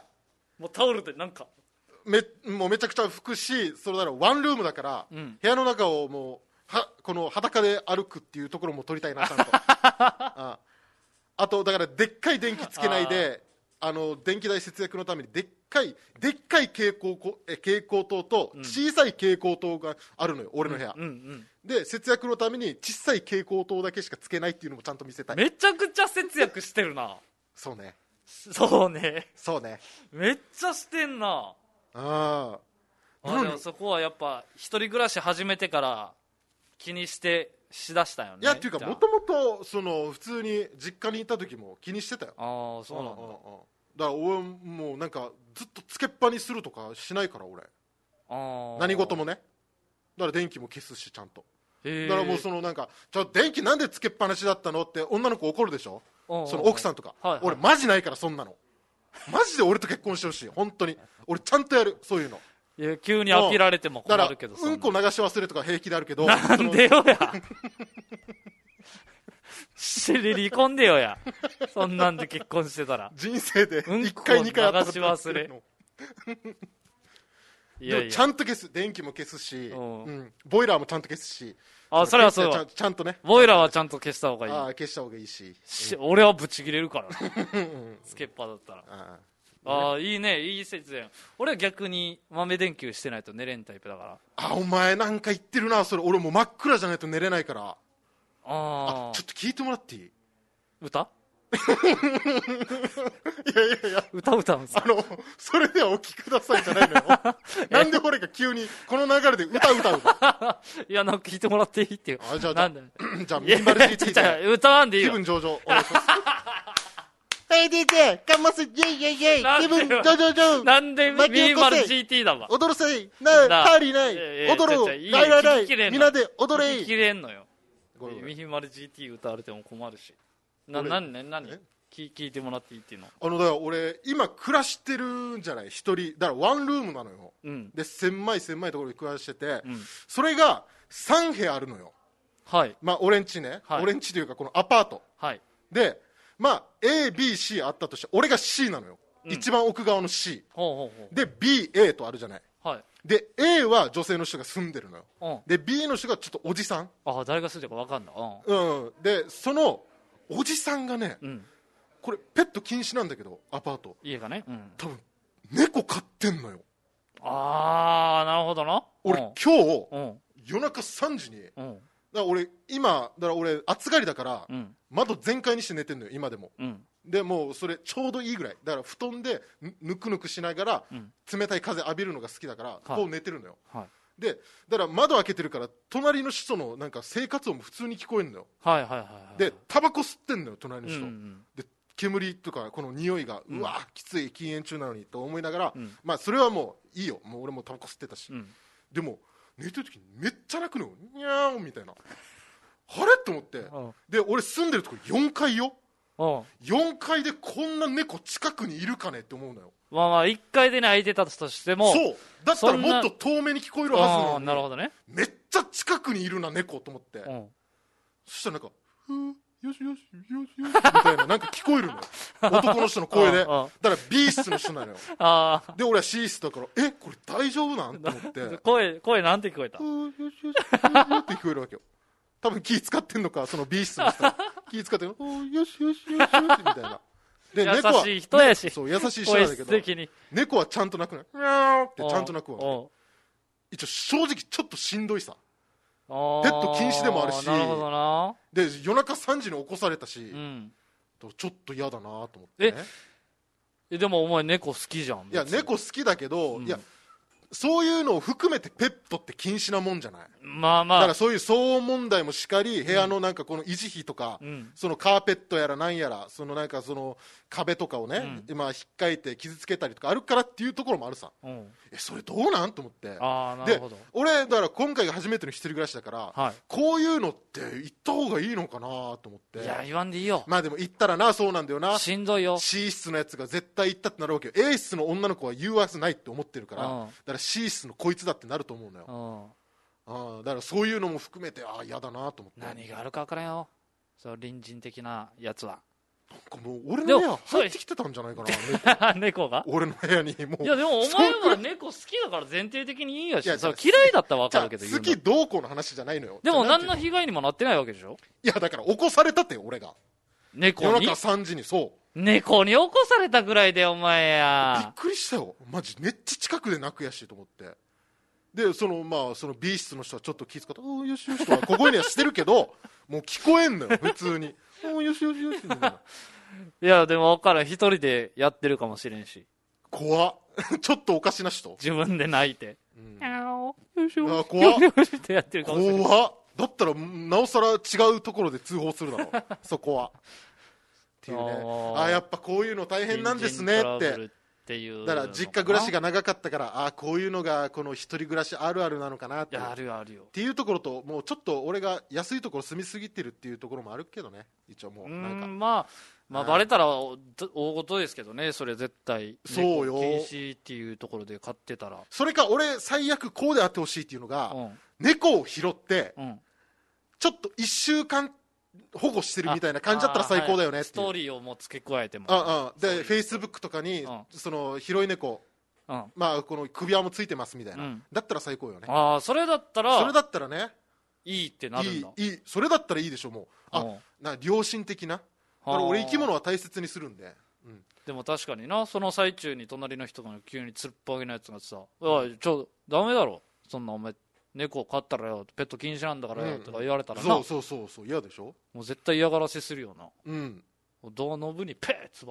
Speaker 1: もうタオルでなんか
Speaker 2: めもうめちゃくちゃ拭くしそれだろワンルームだから、うん、部屋の中をもうはこの裸で歩くっていうところも撮りたいなちゃんと。あ, あとだからでっかい電気つけないで あ, あの電気代節約のためにでっかいでっかい蛍光え蛍光灯と小さい蛍光灯があるのよ、うん、俺の部屋、うんうんうん、で節約のために小さい蛍光灯だけしかつけないっていうのもちゃんと見せたい。
Speaker 1: めちゃくちゃ節約してるな。
Speaker 2: そうね
Speaker 1: そうね
Speaker 2: そうね
Speaker 1: めっちゃしてんな。ああでもそこはやっぱ一人暮らし始めてから気にしてしだしたよね。
Speaker 2: いやっていうかもともとその普通に実家にいた時も気にしてたよ。
Speaker 1: ああそうなんだ。
Speaker 2: だから俺もうなんかずっとつけっぱにするとかしないから俺。あ何事もね。だから電気も消すしちゃんと。だからもうそのなんかちょ電気なんでつけっぱなしだったのって女の子怒るでしょ。その奥さんとか、はいはい、俺マジないからそんなの。マジで俺と結婚してほしい本当に。俺ちゃんとやるそういうの。
Speaker 1: いや急に飽きられても困るけど。
Speaker 2: うんこ流し忘れとか平気であるけど。
Speaker 1: なんでよや尻離婚でよやそんなんで結婚してたら
Speaker 2: 人生でいっかいにかい
Speaker 1: 流し忘れ
Speaker 2: いやいやちゃんと消す電気も消すし、うんうん、ボイラーもちゃんと消すし。
Speaker 1: あそれはそう
Speaker 2: ちゃん、ちゃんとね
Speaker 1: ボイラーはちゃんと消した方がいい。
Speaker 2: あ消した方がいいし、
Speaker 1: うん、俺はブチ切れるからつけっぱだったら。あああいいねいい節電。俺は逆に豆電球してないと寝れんタイプだから。あ
Speaker 2: お前なんか言ってるなそれ。俺もう真っ暗じゃないと寝れないから。あ
Speaker 1: あ
Speaker 2: ちょっと聞いてもらっていい
Speaker 1: 歌
Speaker 2: いやいやいや
Speaker 1: 歌歌うんすか。
Speaker 2: あのそれではお聞きくださいじゃないのよなんで俺が急にこの流れで歌歌うの
Speaker 1: いやなんか聞いてもらっていいっていう。
Speaker 2: あじゃあなんでじゃあミンバル ジーティー で
Speaker 1: 歌わんでいいよ。
Speaker 2: 気分上々お願いしますはい、ディージェー、カモス、イェイイェイイェイ、気分上々上。
Speaker 1: なんでミーマル ジーティー だわ。
Speaker 2: 踊るせい、な、パーリーない、踊ろう、ライライライ、みんなで踊れい。
Speaker 1: 聞きれんのよ。ミーマル ジーティー 歌われても困るし。な、なにね、なに聞いてもらっていいっていうの。
Speaker 2: あの、だから俺、今暮らしてるんじゃない一人。だからワンルームなのよ。うん。で、狭い狭いところに暮らしてて、うん、それがさん部屋あるのよ。はい。まあ、俺んちね。はい、俺んちというか、このアパート。はい。で、まあ エービーシー あったとして俺が C なのよ、うん、一番奥側の C ほうほうほうで ビーエー とあるじゃない、はい、 で A は女性の人が住んでるのよ、
Speaker 1: うん、
Speaker 2: で B の人がちょっとおじさん、
Speaker 1: あ誰が住んでるか分かんない、
Speaker 2: うんうん、でそのおじさんがね、
Speaker 1: うん、
Speaker 2: これペット禁止なんだけどアパート
Speaker 1: 家がね、うん、
Speaker 2: 多分猫飼ってんのよ。
Speaker 1: ああなるほどな。
Speaker 2: 俺、
Speaker 1: うん、
Speaker 2: 今日、
Speaker 1: うん、
Speaker 2: 夜中さんじに、
Speaker 1: うん、
Speaker 2: だから俺今だから俺暑がりだから、
Speaker 1: うん、
Speaker 2: 窓全開にして寝てんのよ今でも、
Speaker 1: うん、で
Speaker 2: もうそれちょうどいいぐらいだから布団でぬくぬくしながら、うん、冷たい風浴びるのが好きだから、はい、こう寝てるのよ、はい、でだから窓開けてるから隣の人のなんか生活音も普通に聞こえるのよ、はいはいはいはい、でタバコ吸ってんのよ隣の人、うんうん、で煙とかこの匂いが、うん、うわきつい禁煙中なのにと思いながら、うん、まあそれはもういいよ、もう俺もタバコ吸ってたし、うん、でも寝てる時にめっちゃ泣くのよ、にゃーんみたいな、あれと思って、うん、で俺住んでるところよんかいよ、うん、よんかいでこんな猫近くにいるかねって思うのよ。まあ
Speaker 1: まあいっかいでね空いてたとしても、
Speaker 2: そうだったらもっと遠目に聞こえるはずなのに、
Speaker 1: なるほどね、
Speaker 2: めっちゃ近くにいるな猫と思って、うん、そしたらなんかふーよしよしよしよしみたいななんか聞こえるのよ男の人の声でだから B 室の人なのよあで俺は C 室だからえこれ大丈夫なんと思って
Speaker 1: 声声なんて聞こえた、
Speaker 2: よしよしよしって聞こえるわけよ。多分気使ってんのかその B 室の人気使ってるのよしよしよしよしみたいなで
Speaker 1: 優しい人やし、
Speaker 2: ね、そう優しい人なんだけど猫はちゃんと鳴くのよ、ミャーってちゃんと鳴くわ。一応正直ちょっとしんどいさ、ペット禁止でもあるし、
Speaker 1: なるほどな、
Speaker 2: で夜中さんじに起こされたし、うん、ちょっと嫌だなと思って、ね、
Speaker 1: ええでもお前猫好きじゃん。
Speaker 2: いや猫好きだけど、うん、いやそういうのを含めてペットって禁止なもんじゃない。
Speaker 1: まあまあ
Speaker 2: だからそういう騒音問題もしかり、部屋のなんかこの維持費とか、うん、そのカーペットやらなんやらそのなんかその壁とかをね、うん、今引っかいて傷つけたりとかあるからっていうところもあるさ、うん、えそれどうなんと思って。
Speaker 1: あなるほど。
Speaker 2: で俺だから今回が初めての一人暮らしだから、はい、こういうのって言った方がいいのかなと思って。
Speaker 1: いや言わんでいいよ。
Speaker 2: まあでも言ったらなそうなんだよな、
Speaker 1: しんどいよ。
Speaker 2: C 室のやつが絶対言ったってなるわけよ。 A 室の女の子は言うはずないって思ってるから、だから C 室のこいつだってなると思うのよ。ああだからそういうのも含めてああ嫌だなと思って。
Speaker 1: 何があるか分からんよそう隣人的なやつは。
Speaker 2: なんかもう俺の部屋入ってきてたんじゃないか
Speaker 1: な猫が
Speaker 2: 俺の部屋にもう。
Speaker 1: いやでもお前は猫好きだから前提的にいいやし、いやそう嫌いだったら分かるけど
Speaker 2: 好きどうこうの話じゃないのよ。
Speaker 1: でも何の被害にもなってないわけでしょ。
Speaker 2: いやだから起こされたって俺が
Speaker 1: 猫に
Speaker 2: 夜中さんじに。そう
Speaker 1: 猫に起こされたぐらいでお前や。
Speaker 2: びっくりしたよマジ。めっちゃ近くで泣くやしと思って。でそのまあその B 室の人はちょっと気遣っておよしよしとはここにはしてるけどもう聞こえんのよ普通におよしよしよしみたいな。
Speaker 1: いやでも分からん一人でやってるかもしれんし。
Speaker 2: 怖っちょっとおかしな人
Speaker 1: 自分で泣いて、うん、
Speaker 2: あ怖っ
Speaker 1: ってやってるかもしれん。
Speaker 2: 怖っだったらなおさら違うところで通報するだろそこはっていうね。ああやっぱこういうの大変なんですねってっていうだから実家暮らしが長かったからあこういうのがこの一人暮らしあるあるなのかなって。
Speaker 1: いやあるよあるよ
Speaker 2: っていうところともうちょっと俺が安いところ住みすぎてるっていうところもあるけどね一応もうなんか
Speaker 1: うんまあまあバレたら大事ですけどねそれ絶対
Speaker 2: そうよ
Speaker 1: 禁止っていうところで買ってたら。
Speaker 2: それか俺最悪こうであってほしいっていうのが、うん、猫を拾って、うん、ちょっといっしゅうかん保護してるみたいな感じだったら最高だよねっていう、はい、ス
Speaker 1: トーリーをもう付け加えても
Speaker 2: ああでフェイスブックとかに、うん、その拾い猫、うん、まあこの首輪もついてますみたいな、うん、だったら最高よね。
Speaker 1: ああそれだったら
Speaker 2: それだったらね
Speaker 1: いいってなるんだ。
Speaker 2: いいいいそれだったらいいでしょもうあ、うん、な良心的なだから俺生き物は大切にするんで、うん、
Speaker 1: でも確かになその最中に隣の人が急につるっぱげなやつがさおいちょダメだろそんなお前猫を飼ったらよペット禁止なんだからよ、うん、とか言われたらな。
Speaker 2: そうそうそうそう嫌でしょ。
Speaker 1: もう絶対嫌がらせするよな。
Speaker 2: うん
Speaker 1: ドアノブにペーツバ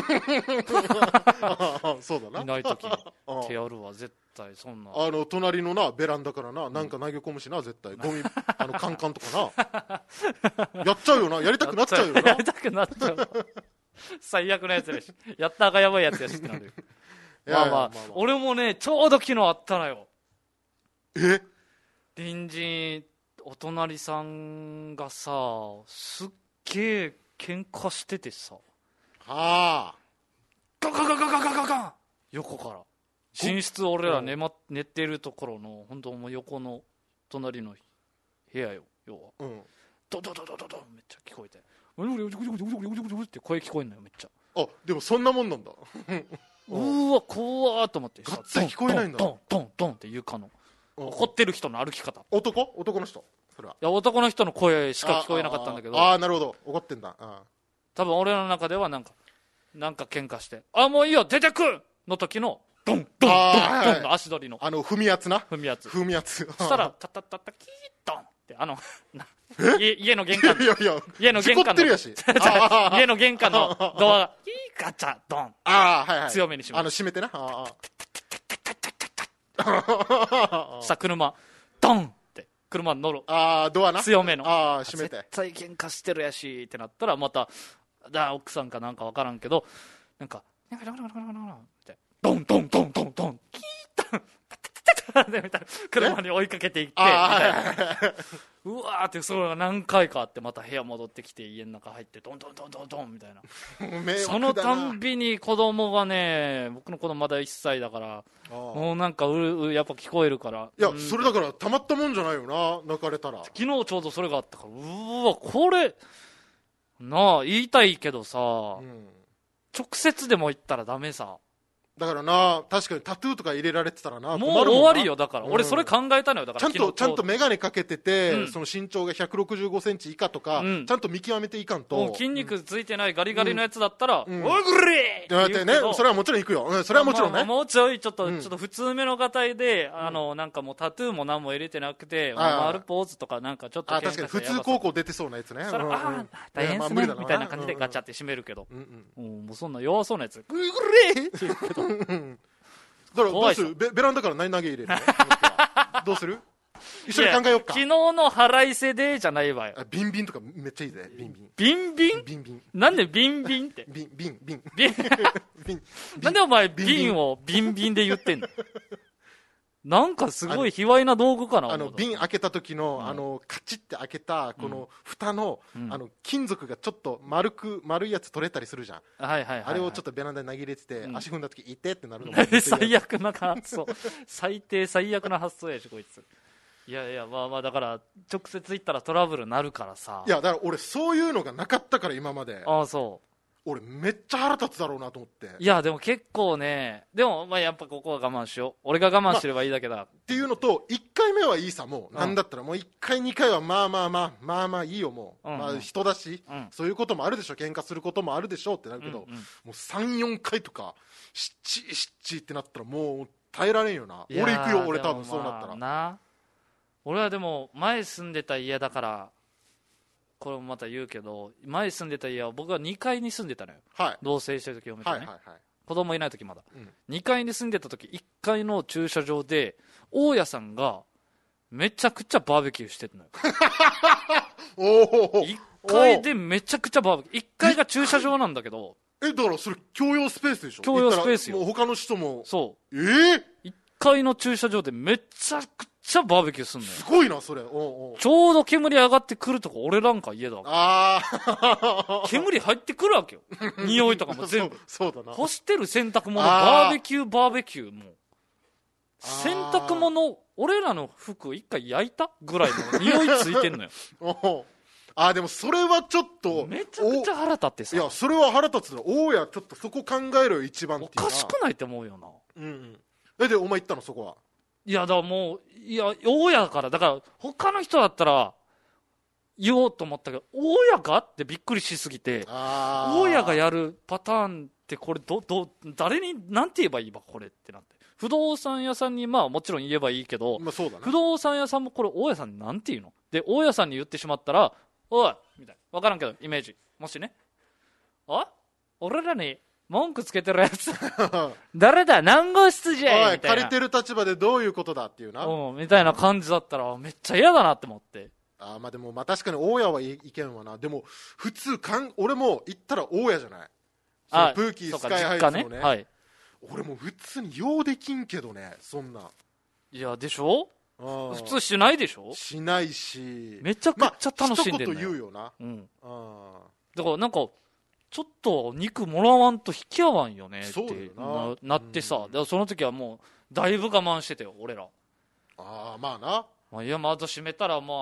Speaker 2: そうだない
Speaker 1: ない時に手やるわ絶対そんな。
Speaker 2: あの隣のなベランダからななんか投げ込むしな絶対ゴミあのカンカンとかなやっちゃうよなやりたくなっちゃうよな
Speaker 1: やりたくなっちゃう最悪なやつやしやったがやばいやつやしってなるまあまあ、まあまあ、俺もねちょうど昨日あったのよ。
Speaker 2: え
Speaker 1: 隣人お隣さんがさすっげえ喧嘩しててさ
Speaker 2: はあ
Speaker 1: ガガガガガガガガン横から寝室俺ら 寝,、ま、寝てるところの本当もう横の隣の部屋よ要は、うん、ドドドドドドめっちゃ聞こえてって声聞こえんのよめっちゃ。
Speaker 2: あでもそんなもんなんだ
Speaker 1: うーわ怖ーと思って
Speaker 2: がっつり聞こえないんだ。
Speaker 1: ドンドンドンドンって床の怒ってる人の歩き方。
Speaker 2: 男男の人それは。
Speaker 1: いや男の人の声しか聞こえなかったんだけど。
Speaker 2: ああなるほど怒ってんだ。あ
Speaker 1: 多分俺の中ではなんかなんか喧嘩してあもういいよ出てくの時のドンドンドンドンの足取りの
Speaker 2: あの踏みやつな
Speaker 1: 踏みやつ
Speaker 2: 踏みやつ
Speaker 1: そしたらタタタタキードンってあの家, 家の玄関
Speaker 2: いやいや
Speaker 1: 家の玄関の
Speaker 2: 事故ってるやし
Speaker 1: 家の玄関のドアがキーガチャドン
Speaker 2: ああはいはい
Speaker 1: 強めに閉める
Speaker 2: あの閉めてなあ
Speaker 1: あした車ドンって車に乗る
Speaker 2: あドアな
Speaker 1: 強めの
Speaker 2: ああ閉めて
Speaker 1: 絶対喧嘩してるやしってなったらまただ奥さんかなんか分からんけどなんかなんかなんかなんかなんかなんかってドンドンドンドンドンキードンタタタタみたいな車に追いかけていってみたいなうわーってそれが何回かあってまた部屋戻ってきて家の中入ってドンドンドンドンドンみたいなそのたんびに子供がね僕の子供まだいっさいだからもうなんかううやっぱ聞こえるから
Speaker 2: いやそれだからたまったもんじゃないよな泣かれたら
Speaker 1: 昨日ちょうどそれがあったからうーわこれなあ言いたいけどさ、うん、直接でも言ったらダメさ
Speaker 2: だからな確かにタトゥーとか入れられてたらな
Speaker 1: もう終わりよだから、うん、俺それ考えたのよだから
Speaker 2: ちゃんとちゃんと眼鏡かけてて、
Speaker 1: うん、
Speaker 2: その身長がひゃくろくじゅうごセンチ以下とか、うん、ちゃんと見極めていかんと、
Speaker 1: うん、筋肉ついてないガリガリのやつだったら、うん、おぐれ
Speaker 2: ーって言うけど、ね、それはもちろん行くよ、うん、それはもちろんね、
Speaker 1: まあまあ、もうちょいちょっと、うん、ちょっと普通めのがたいで、あのなんかもうタトゥーも何も入れてなくて丸ポーズとかなんかちょっと
Speaker 2: あ確かに普通高校出てそうなやつね
Speaker 1: それ、うん、あ大変ですね、まあ、みたいな感じでガチャって閉めるけど、うんうん、もうそんな弱そうなやつぐれーって言うけど
Speaker 2: だからどうする ベ, ベランダから何投げ入れるのどうする一緒に考えようか
Speaker 1: 昨日の腹いせでじゃないわよ
Speaker 2: ビンビンとかめっちゃいいぜビンビン
Speaker 1: ビンビン
Speaker 2: ビンビン
Speaker 1: なんでビンビンって
Speaker 2: ビンビンビン
Speaker 1: ビンビンなんでお前ビンをビンビンで言ってんのなんかすごい卑猥な道具かな
Speaker 2: あの瓶開けた時の、うん、あのカチッて開けたこの蓋の、うん、あの金属がちょっと丸く丸いやつ取れたりするじゃん、
Speaker 1: はいはいはいはい、あ
Speaker 2: れをちょっとベランダに投げ入れてて、うん、足踏んだ時いてってなるのも
Speaker 1: 最悪な発想最低最悪な発想やしこいついやいやまあまあだから直接言ったらトラブルになるからさ
Speaker 2: いやだから俺そういうのがなかったから今まで
Speaker 1: ああそう
Speaker 2: 俺めっちゃ腹立つだろうなと思って
Speaker 1: いやでも結構ねでもまあやっぱここは我慢しよう俺が我慢すればいいだけだ、まあ、
Speaker 2: っていうのといっかいめはいいさもう、うん、なんだったらもういっかいにかいはまあまあまあまあまあいいよもう、うんうん、まあ、人だし、うん、そういうこともあるでしょ喧嘩することもあるでしょってなるけど、うんうん、もうさんよんかいとかしちしちってなったらもう耐えられんよな俺行くよ俺多分そうなったら
Speaker 1: な俺はでも前住んでた家だからこれもまた言うけど前住んでた家は僕はにかいに住んでたのよ、はい、同棲してる時を見てね、はいはいはい、子供いない時まだ、うん、にかいに住んでた時いっかいの駐車場で大家さんがめちゃくちゃバーベキューしてるのよおいっかいでめちゃくちゃバーベキューいっかいが駐車場なんだけど
Speaker 2: えだからそれ共用スペースでしょ
Speaker 1: 共用スペースよ
Speaker 2: もう他の人も
Speaker 1: そう
Speaker 2: えー、
Speaker 1: いっかいの駐車場でめちゃくちゃバーベキューすんのよ
Speaker 2: すごいなそれおうおう
Speaker 1: ちょうど煙上がってくるとこ俺なんか家だ
Speaker 2: あ
Speaker 1: 煙入ってくるわけよ匂いとかも全部
Speaker 2: そうだな
Speaker 1: 干してる洗濯物バーベキューバーベキューも洗濯物俺らの服一回焼いたぐらいの匂いついてんのよ
Speaker 2: おあでもそれはちょっと
Speaker 1: めちゃくちゃ腹立ってさ
Speaker 2: いやそれは腹立つだ大家ちょっとそこ考えろよ一番っていう
Speaker 1: おかしくないって思うよな
Speaker 2: うんうんえでお前行ったのそこはい
Speaker 1: やだからもういや大家だからだから他の人だったら言おうと思ったけど大家かってびっくりしすぎて大家がやるパターンってこれどど誰に何て言えばいいわこれってなって不動産屋さんにまあもちろん言えばいいけど、
Speaker 2: まあそうだね、
Speaker 1: 不動産屋さんもこれ大家さんに何て言うので大家さんに言ってしまったらおいみたいな分からんけどイメージもしねあ俺らに文句つけてるやつ誰だ何号室じゃいみたいな
Speaker 2: 借りてる立場でどういうことだっていうな、
Speaker 1: うん、みたいな感じだったらめっちゃ嫌だなって思って
Speaker 2: あまあでもまあ確かに大家は意見はなでも普通かん俺も行ったら大家じゃないそのプーキースカイハイツの ね, ね、はい、俺も普通に用できんけどねそんない
Speaker 1: やでしょ普通しないでしょ
Speaker 2: しないし
Speaker 1: めちゃくちゃ楽しんでるのよ、
Speaker 2: まあ、一言言うよな、
Speaker 1: うん、あだからなんかちょっと肉もらわんと引き合わんよねってな, なってさ、うん、だからその時はもうだいぶ我慢してたよ俺ら
Speaker 2: ああまあな、
Speaker 1: まあ、いや窓閉めたらまあ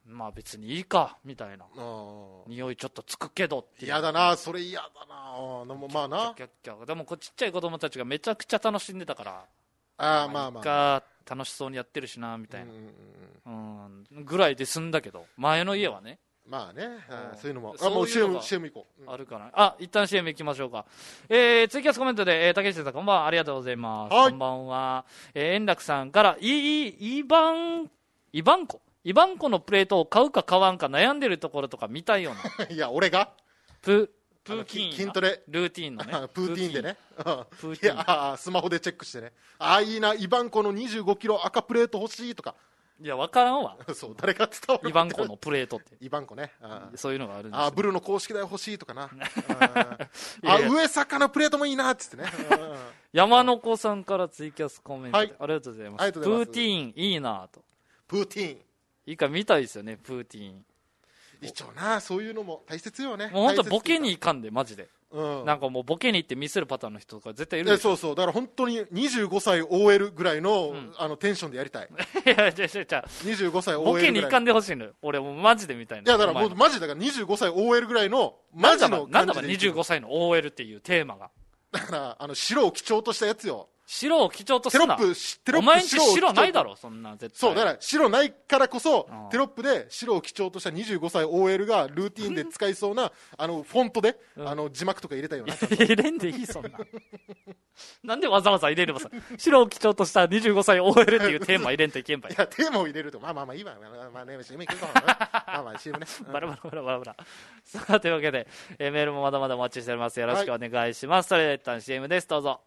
Speaker 1: まあ別にいいかみたいな、匂いちょっとつくけどって
Speaker 2: 嫌だな、それ嫌だな。でもまあな、
Speaker 1: キャッキャッキャでもこうちっちゃい子供たちがめちゃくちゃ楽しんでたから、
Speaker 2: ああまあまあ、
Speaker 1: まあ、楽しそうにやってるしなみたいな、うんうん、ぐらいで済んだけど、前の家はね、
Speaker 2: まあね、うん、そういうのも、
Speaker 1: あ、
Speaker 2: もう シーエム、シーエム 行こう。
Speaker 1: あるかな。あ、一旦 シーエム 行きましょうか。えー、ツイキャスコメントで、えー、竹下さんこんばんは、ありがとうございます。
Speaker 2: はい、
Speaker 1: こんばんは。えー、円楽さんから、いい、イバン、イバンコイバンコのプレートを買うか買わんか悩んでるところとか見たいよな。
Speaker 2: いや、俺が
Speaker 1: プ、プーキーン。
Speaker 2: 筋トレ。
Speaker 1: ルーティーンのね。
Speaker 2: プーティーンでね。
Speaker 1: プーティーン。
Speaker 2: いや、スマホでチェックしてね。ああ、いいな、イバンコのにじゅうごキロ赤プレート欲しいとか。
Speaker 1: いや、わからんわ。
Speaker 2: そう、誰が伝わる。
Speaker 1: イバンコのプレートって。
Speaker 2: イバンコね。
Speaker 1: そういうのがあるんです
Speaker 2: よ。あ、ブルーの公式台欲しいとかな。あ、上坂のプレートもいいなっつってね。
Speaker 1: 山の子さんからツイキャスコメントで、
Speaker 2: はい、
Speaker 1: ありがとうございます。プーティーンいいなと。
Speaker 2: プーティーン。
Speaker 1: いいか見たいですよね、プーティーン。
Speaker 2: 一応な、そういうのも大切よね。
Speaker 1: もう本当ボケにいかんで、マジで。
Speaker 2: うん、
Speaker 1: なんかもうボケに行って見せるパターンの人とか絶対いるでしょ。
Speaker 2: そうそう、だから本当ににじゅうごさい オーエル ぐらいの、うん、あのテンションでやりたい。
Speaker 1: いや、じゃじゃじゃ
Speaker 2: にじゅうごさい オーエル ぐらい。
Speaker 1: ボケに行かんでほしいのよ。俺もうマジで見たいの。
Speaker 2: いや、だからもうマジだからにじゅうごさい オーエル ぐらいのマジの感じで。
Speaker 1: なんだかにじゅうごさいの オーエル っていうテーマが。
Speaker 2: だからあの白を基調としたやつよ。
Speaker 1: 白を基調とすな。
Speaker 2: テロップ、テロップ、
Speaker 1: お前んち白ないだろ、そんな絶対。
Speaker 2: そう、だから白ないからこそ、うん、テロップで白を基調としたにじゅうごさい オーエル がルーティーンで使いそうなあのフォントで、うん、あの字幕とか入れたよな。
Speaker 1: 入れんでいい、そんな。なんでわざわざ入れればさ、白を基調としたにじゅうごさい オーエル っていうテーマ入れんといけんばい。
Speaker 2: いや、テーマを入れると、まあまあまあいいわ。まあね、シーエム 行くか。まあまあ シーエム ね。
Speaker 1: バラバラバラバラバラ。さあ、というわけで、えー、メールもまだまだお待ちしております。よろしくお願いします。はい、それでは一旦 シーエム です。どうぞ。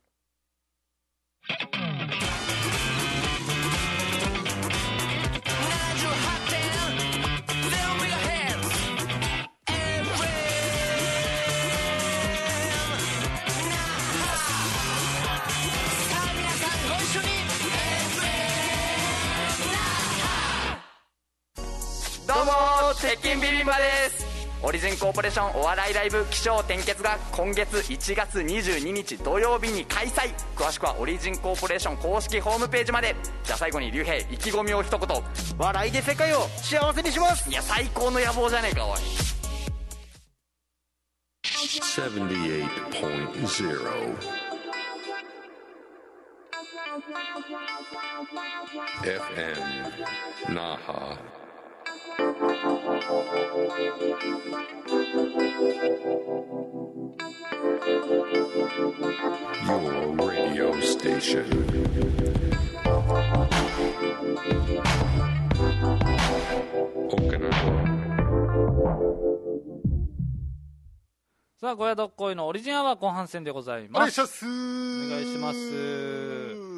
Speaker 5: どうもー、鉄筋ビビンバです。オリジンコーポレーションお笑いライブ起承転結が今月いちがつにじゅうににち土曜日に開催。詳しくはオリジンコーポレーション公式ホームページまで。じゃあ最後に竜兵、意気込みを一言。
Speaker 6: 笑いで世界を幸せにします。
Speaker 5: いや、最高の野望じゃねえかおい。
Speaker 4: セブンティエイトポイントゼロ エフエム Naha Your radio station. Okinawa.
Speaker 1: さあ、小屋どっこいのオリジンアワー後半戦でございます。
Speaker 2: お願いします。
Speaker 1: お願いします。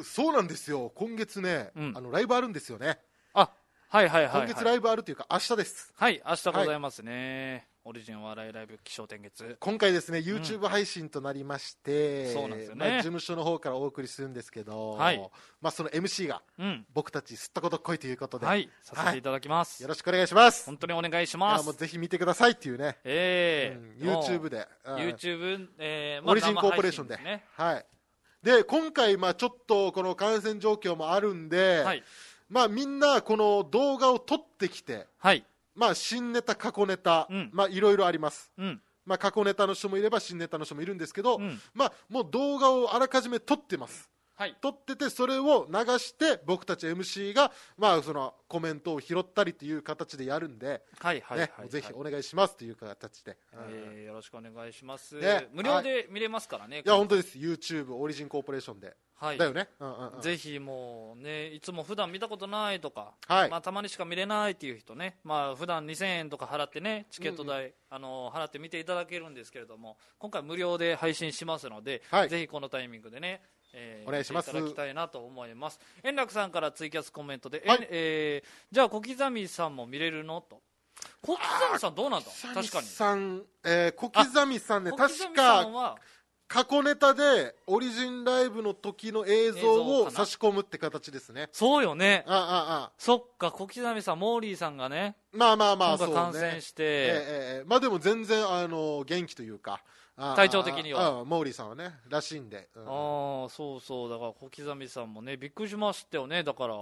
Speaker 2: そうなんですよ。今月ね、うん、あのライブあるんですよね。
Speaker 1: あ、はいはいはい、はい、
Speaker 2: 今月ライブあるというか明日です。
Speaker 1: はい、明日ございますね。はい、オリジンお笑いライブ起承転結。
Speaker 2: 今回ですね YouTube 配信となりまして、
Speaker 1: うん、そうなんですよね。
Speaker 2: まあ、事務所の方からお送りするんですけど、
Speaker 1: はい、
Speaker 2: まあ、その エムシー が、うん、僕たちすったこと来いということで、
Speaker 1: はい、させていただきます、はい、
Speaker 2: よろしくお願いします。
Speaker 1: 本当にお願いします。
Speaker 2: いやもうぜひ見てくださいっていうね、
Speaker 1: え
Speaker 2: ーうん、YouTube で、
Speaker 1: YouTube、えーまあ、
Speaker 2: オリジンコーポレーションで、
Speaker 1: ね、
Speaker 2: はい、で今回まあちょっとこの感染状況もあるんで、はい、まあ、みんなこの動画を撮ってきて、はい、まあ、新ネタ過去ネタ、うん、まあ、いろいろあります、うん、まあ、過去ネタの人もいれば新ネタの人もいるんですけど、うん、まあ、もう動画をあらかじめ撮ってます、はい、撮っててそれを流して僕たち エムシー が、まあ、そのコメントを拾ったりという形でやるんで、はいはいはいはい、ぜひお願いしますという形で、
Speaker 1: えー、よろしくお願いします、ね、無料で見れますからね、
Speaker 2: はい、いや本当です YouTube オリジンコーポレーションで、はい、だよね、うんうんうん、
Speaker 1: ぜひもうね、いつも普段見たことないとか、はい、まあ、たまにしか見れないっていう人ね、まあ、普段にせんえんとか払ってね、チケット代、うんうん、あの払って見ていただけるんですけれども、今回無料で配信しますので、はい、ぜひこのタイミングでね、えー、
Speaker 2: お願いします。
Speaker 1: いただきたいなと思います。円楽さんからツイキャスコメントで、はい、えー、じゃあ小刻みさんも見れるのと。小刻みさんどうなんだ。確かに
Speaker 2: さん、えー、小刻みさんね、確か過去ネタでオリジンライブの時の映像を差し込むって形ですね。
Speaker 1: そうよね。
Speaker 2: ああああ、
Speaker 1: そっか、小刻みさん、モーリーさんがね、
Speaker 2: まあまあまあ、
Speaker 1: そうね、感染して、
Speaker 2: えーえー、まあでも全然あの元気というか、
Speaker 1: 体調的には、
Speaker 2: ああモーリーさんはねらしいんで、うん、
Speaker 1: ああそうそう、だから小刻みさんもねびっくりしましたよね。だから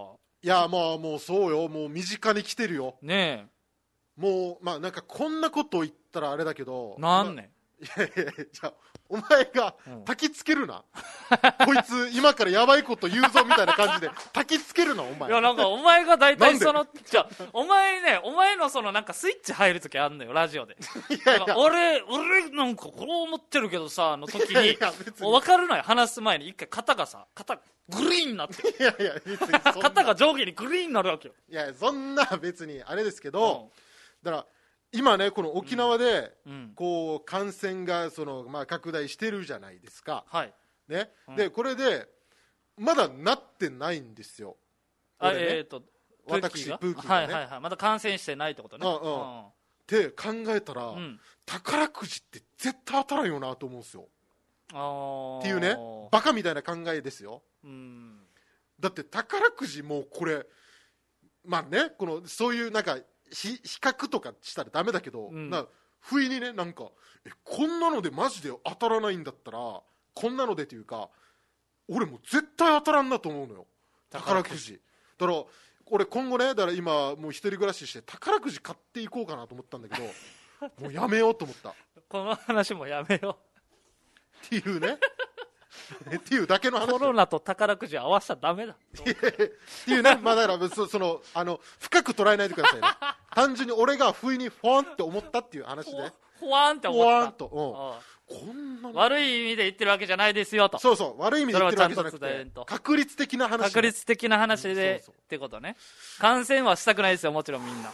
Speaker 2: いやまあもうそうよ、もう身近に来てるよ
Speaker 1: ね
Speaker 2: え。もうまあなんかこんなこと言ったらあれだけど、
Speaker 1: なんねん、
Speaker 2: いやいやいや、じゃあお前が焚きつけるな、うん、こいつ今からやばいこと言うぞみたいな感じで焚きつけるなお前。
Speaker 1: いやなんかお前が大体そのじゃお前ね、お前のそのなんかスイッチ入るときあんのよラジオで。
Speaker 2: いやいや
Speaker 1: 俺俺なんかこう思ってるけどさの時に、いやいや分かるのよ、話す前に一回肩がさ肩グリーンになって、
Speaker 2: いやいや別に
Speaker 1: 肩が上下にグリーンになるわけよ。
Speaker 2: いやそんな別にあれですけど、うん、だから今ねこの沖縄で、うん、こう感染がその、まあ、拡大してるじゃないですか、
Speaker 1: はい
Speaker 2: ね、
Speaker 1: うん、
Speaker 2: でこれでまだなってないんですよ、
Speaker 1: あ、
Speaker 2: ね、
Speaker 1: えーと
Speaker 2: 私プーキーがね、
Speaker 1: はいはいはい、まだ感染してないってことね。
Speaker 2: うんうん、って考えたら、うん、宝くじって絶対当たらんよなと思うんですよ。
Speaker 1: あ
Speaker 2: っていうねバカみたいな考えですよ、
Speaker 1: うん、
Speaker 2: だって宝くじもうこれまあねこのそういうなんか比較とかしたらダメだけど、うん、な不意にねなんかえこんなのでマジで当たらないんだったらこんなのでというか俺もう絶対当たらんなと思うのよ宝くじ。だから俺今後ねだから今もう一人暮らしして宝くじ買っていこうかなと思ったんだけどもうやめようと思った。
Speaker 1: この話もやめよ
Speaker 2: うっていうねっていうだけの話。
Speaker 1: コロナと宝くじ合わせたらダメだ
Speaker 2: っていうね、まあだからそそのあの深く捉えないでくださいね単純に俺が不意にフワンって思ったっていう話で、
Speaker 1: フワンって思った、
Speaker 2: フワンと、うん、こんな
Speaker 1: 悪い意味で言ってるわけじゃないですよと。
Speaker 2: そうそう悪い意味で言ってるわけじゃなくて確率的な話、ね、
Speaker 1: 確率的な話で、うん、そうそうってことね。感染はしたくないですよもちろんみんな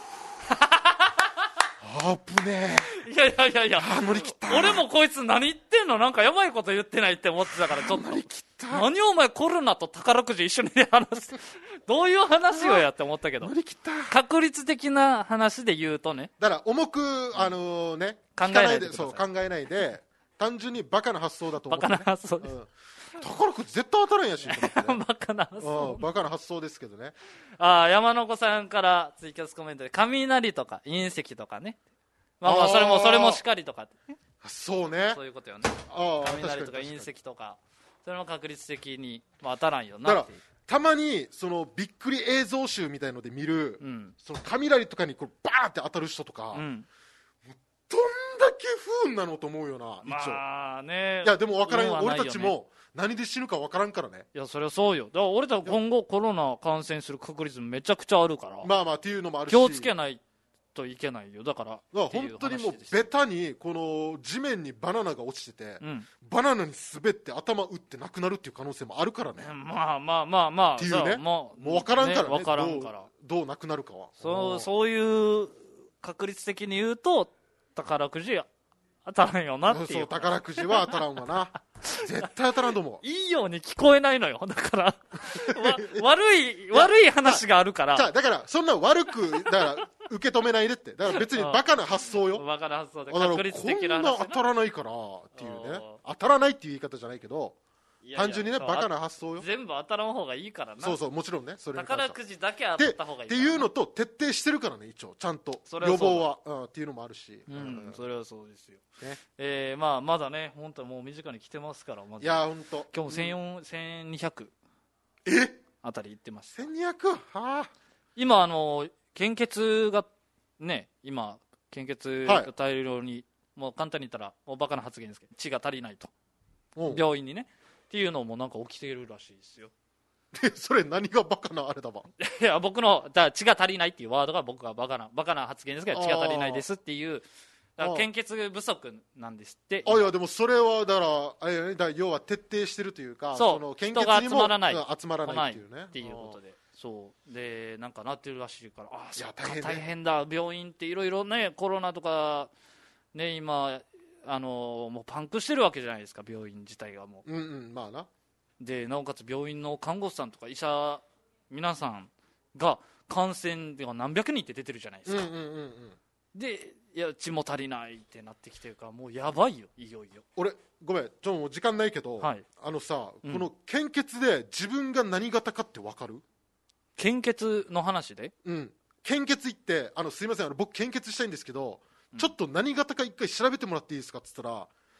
Speaker 2: あぶね
Speaker 1: え。いやいやいやいや
Speaker 2: 乗り切った。
Speaker 1: 俺もこいつ何言ってんのなんかやばいこと言ってないって思ってたからちょっと
Speaker 2: 乗り切った。
Speaker 1: 何お前コロナと宝くじ一緒に話すどういう話をやって思ったけど、
Speaker 2: 乗り切った。
Speaker 1: 確率的な話で言うとね、
Speaker 2: だから重くあのー、ね
Speaker 1: 考えないで
Speaker 2: そう考えないで単純にバカな発想だと思って、ね、
Speaker 1: バカな発想です、
Speaker 2: うん宝くじ絶対当たらんやし、ね、
Speaker 1: バカな発想、
Speaker 2: バカな発想ですけどね。
Speaker 1: あ山の子さんからツイキャスコメントで雷とか隕石とかね、まあまあそれもそれもしかりとか、ね、
Speaker 2: そうね
Speaker 1: そういうことよね。
Speaker 2: あ
Speaker 1: 雷とか隕石とかそれも確率的に、まあ、当たらんよなっていう。
Speaker 2: だからたまにそのびっくり映像集みたいので見る、うん、その雷とかにこうバーって当たる人とか、うん、どんだけ不運なのと思うよな一応。
Speaker 1: まあね、
Speaker 2: いやでも分からんよ、俺たちも何で死ぬか分からんからね。
Speaker 1: いやそれはそうよ。だから俺たち今後コロナ感染する確率めちゃくちゃあるから、
Speaker 2: まあまあっていうのもあるし
Speaker 1: 気をつけないといけないよ。だから
Speaker 2: 本当にもうベタにこの地面にバナナが落ちてて、
Speaker 1: うん、
Speaker 2: バナナに滑って頭打ってなくなるっていう可能性もあるからね。
Speaker 1: まあまあまあまあ
Speaker 2: っていうね、まあ、もう分からんからね、
Speaker 1: 分からんから
Speaker 2: どう、どうなくなるかは。
Speaker 1: そうそういう確率的に言うと宝くじ当たらんよなっていう。
Speaker 2: そう宝くじは当たらんわな絶対当たらんと思う。
Speaker 1: いいように聞こえないのよだから悪い悪い話があるから。
Speaker 2: じゃあだからそんな悪くだから受け止めないでって。だから別にバカな発想よ。
Speaker 1: バカな発想で確率的な話、ね、
Speaker 2: こんな当たらないからっていうね。当たらないっていう言い方じゃないけど、いやいや単純にねバカな発想よ。
Speaker 1: 全部当たらん方がいいからな。
Speaker 2: そうそうもちろんね。それに
Speaker 1: 宝くじだけ当たった方がいい
Speaker 2: っていうのと徹底してるからね一応ちゃんと予防は、うん、っていうのもあるし、
Speaker 1: うんうん、それはそうですよ、ねえーまあ、まだね本当はもう身近に来てますから、まず
Speaker 2: いや本当
Speaker 1: 今日もせんよんひゃく、せんにひゃく
Speaker 2: え
Speaker 1: あたり行ってます。
Speaker 2: せんにひゃくはあ
Speaker 1: 今あの献血がね今献血が大量に、はい、もう簡単に言ったらもうバカな発言ですけど血が足りないと病院にねっていうのもなんか起きているらしいですよ。
Speaker 2: でそれ何がバカなあれだわ
Speaker 1: いや僕のだ血が足りないっていうワードが僕がバカなバカな発言ですけど血が足りないですっていう献血不足なんですって。
Speaker 2: あいやでもそれはだからあれ、ね、だ要は徹底してるというか
Speaker 1: そう
Speaker 2: その
Speaker 1: 献血にも人が集まらない
Speaker 2: 集まらないっていうね
Speaker 1: っていうことでそうでなんかなってるらしいからあ
Speaker 2: いや
Speaker 1: 大変、ね、大変だ病院っていろいろねコロナとかね今あのもうパンクしてるわけじゃないですか病院自体がも
Speaker 2: う、うんうんまあな
Speaker 1: でなおかつ病院の看護師さんとか医者皆さんが感染が何百人って出てるじゃないですか、
Speaker 2: うんうんうんうん、
Speaker 1: でいや血も足りないってなってきてるからもうやばいよいよいよ。
Speaker 2: 俺ごめんちょっともう時間ないけど、はい、あのさ、うん、この献血で自分が何型かって分かる？
Speaker 1: 献血の話で？
Speaker 2: うん献血行ってあのすいませんあの僕献血したいんですけど、うん、ちょっと何型か一回調べてもらっていいですかって言ったら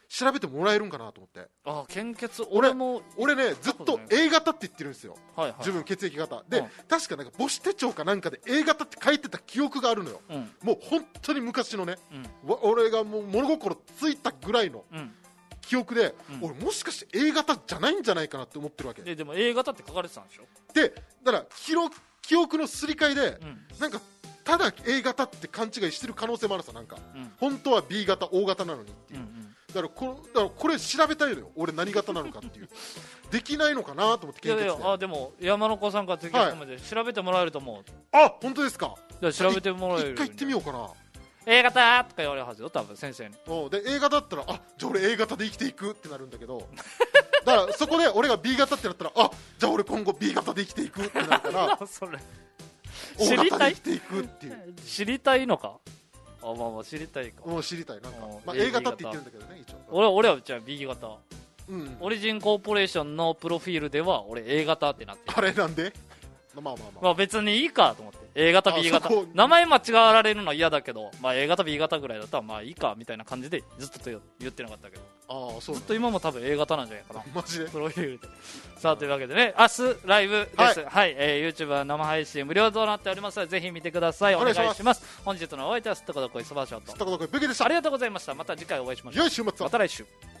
Speaker 2: 調べてもらえるんかなと思って。
Speaker 1: あ献血俺も
Speaker 2: 俺ねずっと A 型って言ってるんですよ、はいはい、自分血液型で、うん、確かなんか母子手帳かなんかで A 型って書いてた記憶があるのよ、うん、もう本当に昔のね、うん、俺がもう物心ついたぐらいの、うん記憶で、うん、俺もしかして A 型じゃないんじゃないかなって思ってるわけ
Speaker 1: で。でも A 型って書かれてたんでしょ。
Speaker 2: でだから記録記憶のすり替えで、うん、なんかただ A 型って勘違いしてる可能性もあるさ。なんか、うん、本当は B 型 O 型なのにっていう、うんうん、だからこだからこれ調べたいのよ俺何型なのかっていうできないのかなと思って
Speaker 1: 献血で。いやいやあでも山の子さんから提供込めて調べてもらえると思う。
Speaker 2: あ本当ですか。
Speaker 1: 調べてもらえる。
Speaker 2: 一回行ってみようかな。
Speaker 1: A 型とか言われるはずよ多分先生に。
Speaker 2: おで A 型だったらあじゃあ俺 A 型で生きていくってなるんだけどだからそこで俺が B 型ってなったらあじゃあ俺今後 B 型で生きていくってなるから
Speaker 1: それ
Speaker 2: O 型で生きていくっていう
Speaker 1: 知りたいのか。あまあまあ知りたいか。
Speaker 2: もう知りたいなんか、まあ、A 型って言ってるんだけどね一応。
Speaker 1: 俺俺はじゃあ B 型、うん、オリジンコーポレーションのプロフィールでは俺 A 型ってなってる。
Speaker 2: あれなんでまあまあまあ、
Speaker 1: まあ別にいいかと思って A 型 B 型名前間違われるのは嫌だけど、まあ、A 型 B 型ぐらいだったらまあいいかみたいな感じでずっと言ってなかったけど。ああそう、ね、ずっと今も多分 A 型なんじゃないかな
Speaker 2: マジで
Speaker 1: プロフィールで。さあというわけでね明日ライブです。はい、はい、えー、YouTube は生配信無料となっておりますのでぜひ見てください。お願いします。ます本日のお相手はすったことこいそばしょうとすったことこいブギでした。ありがとうございました。また次回お会いしましょう。
Speaker 2: 良い週末を。
Speaker 1: また来週。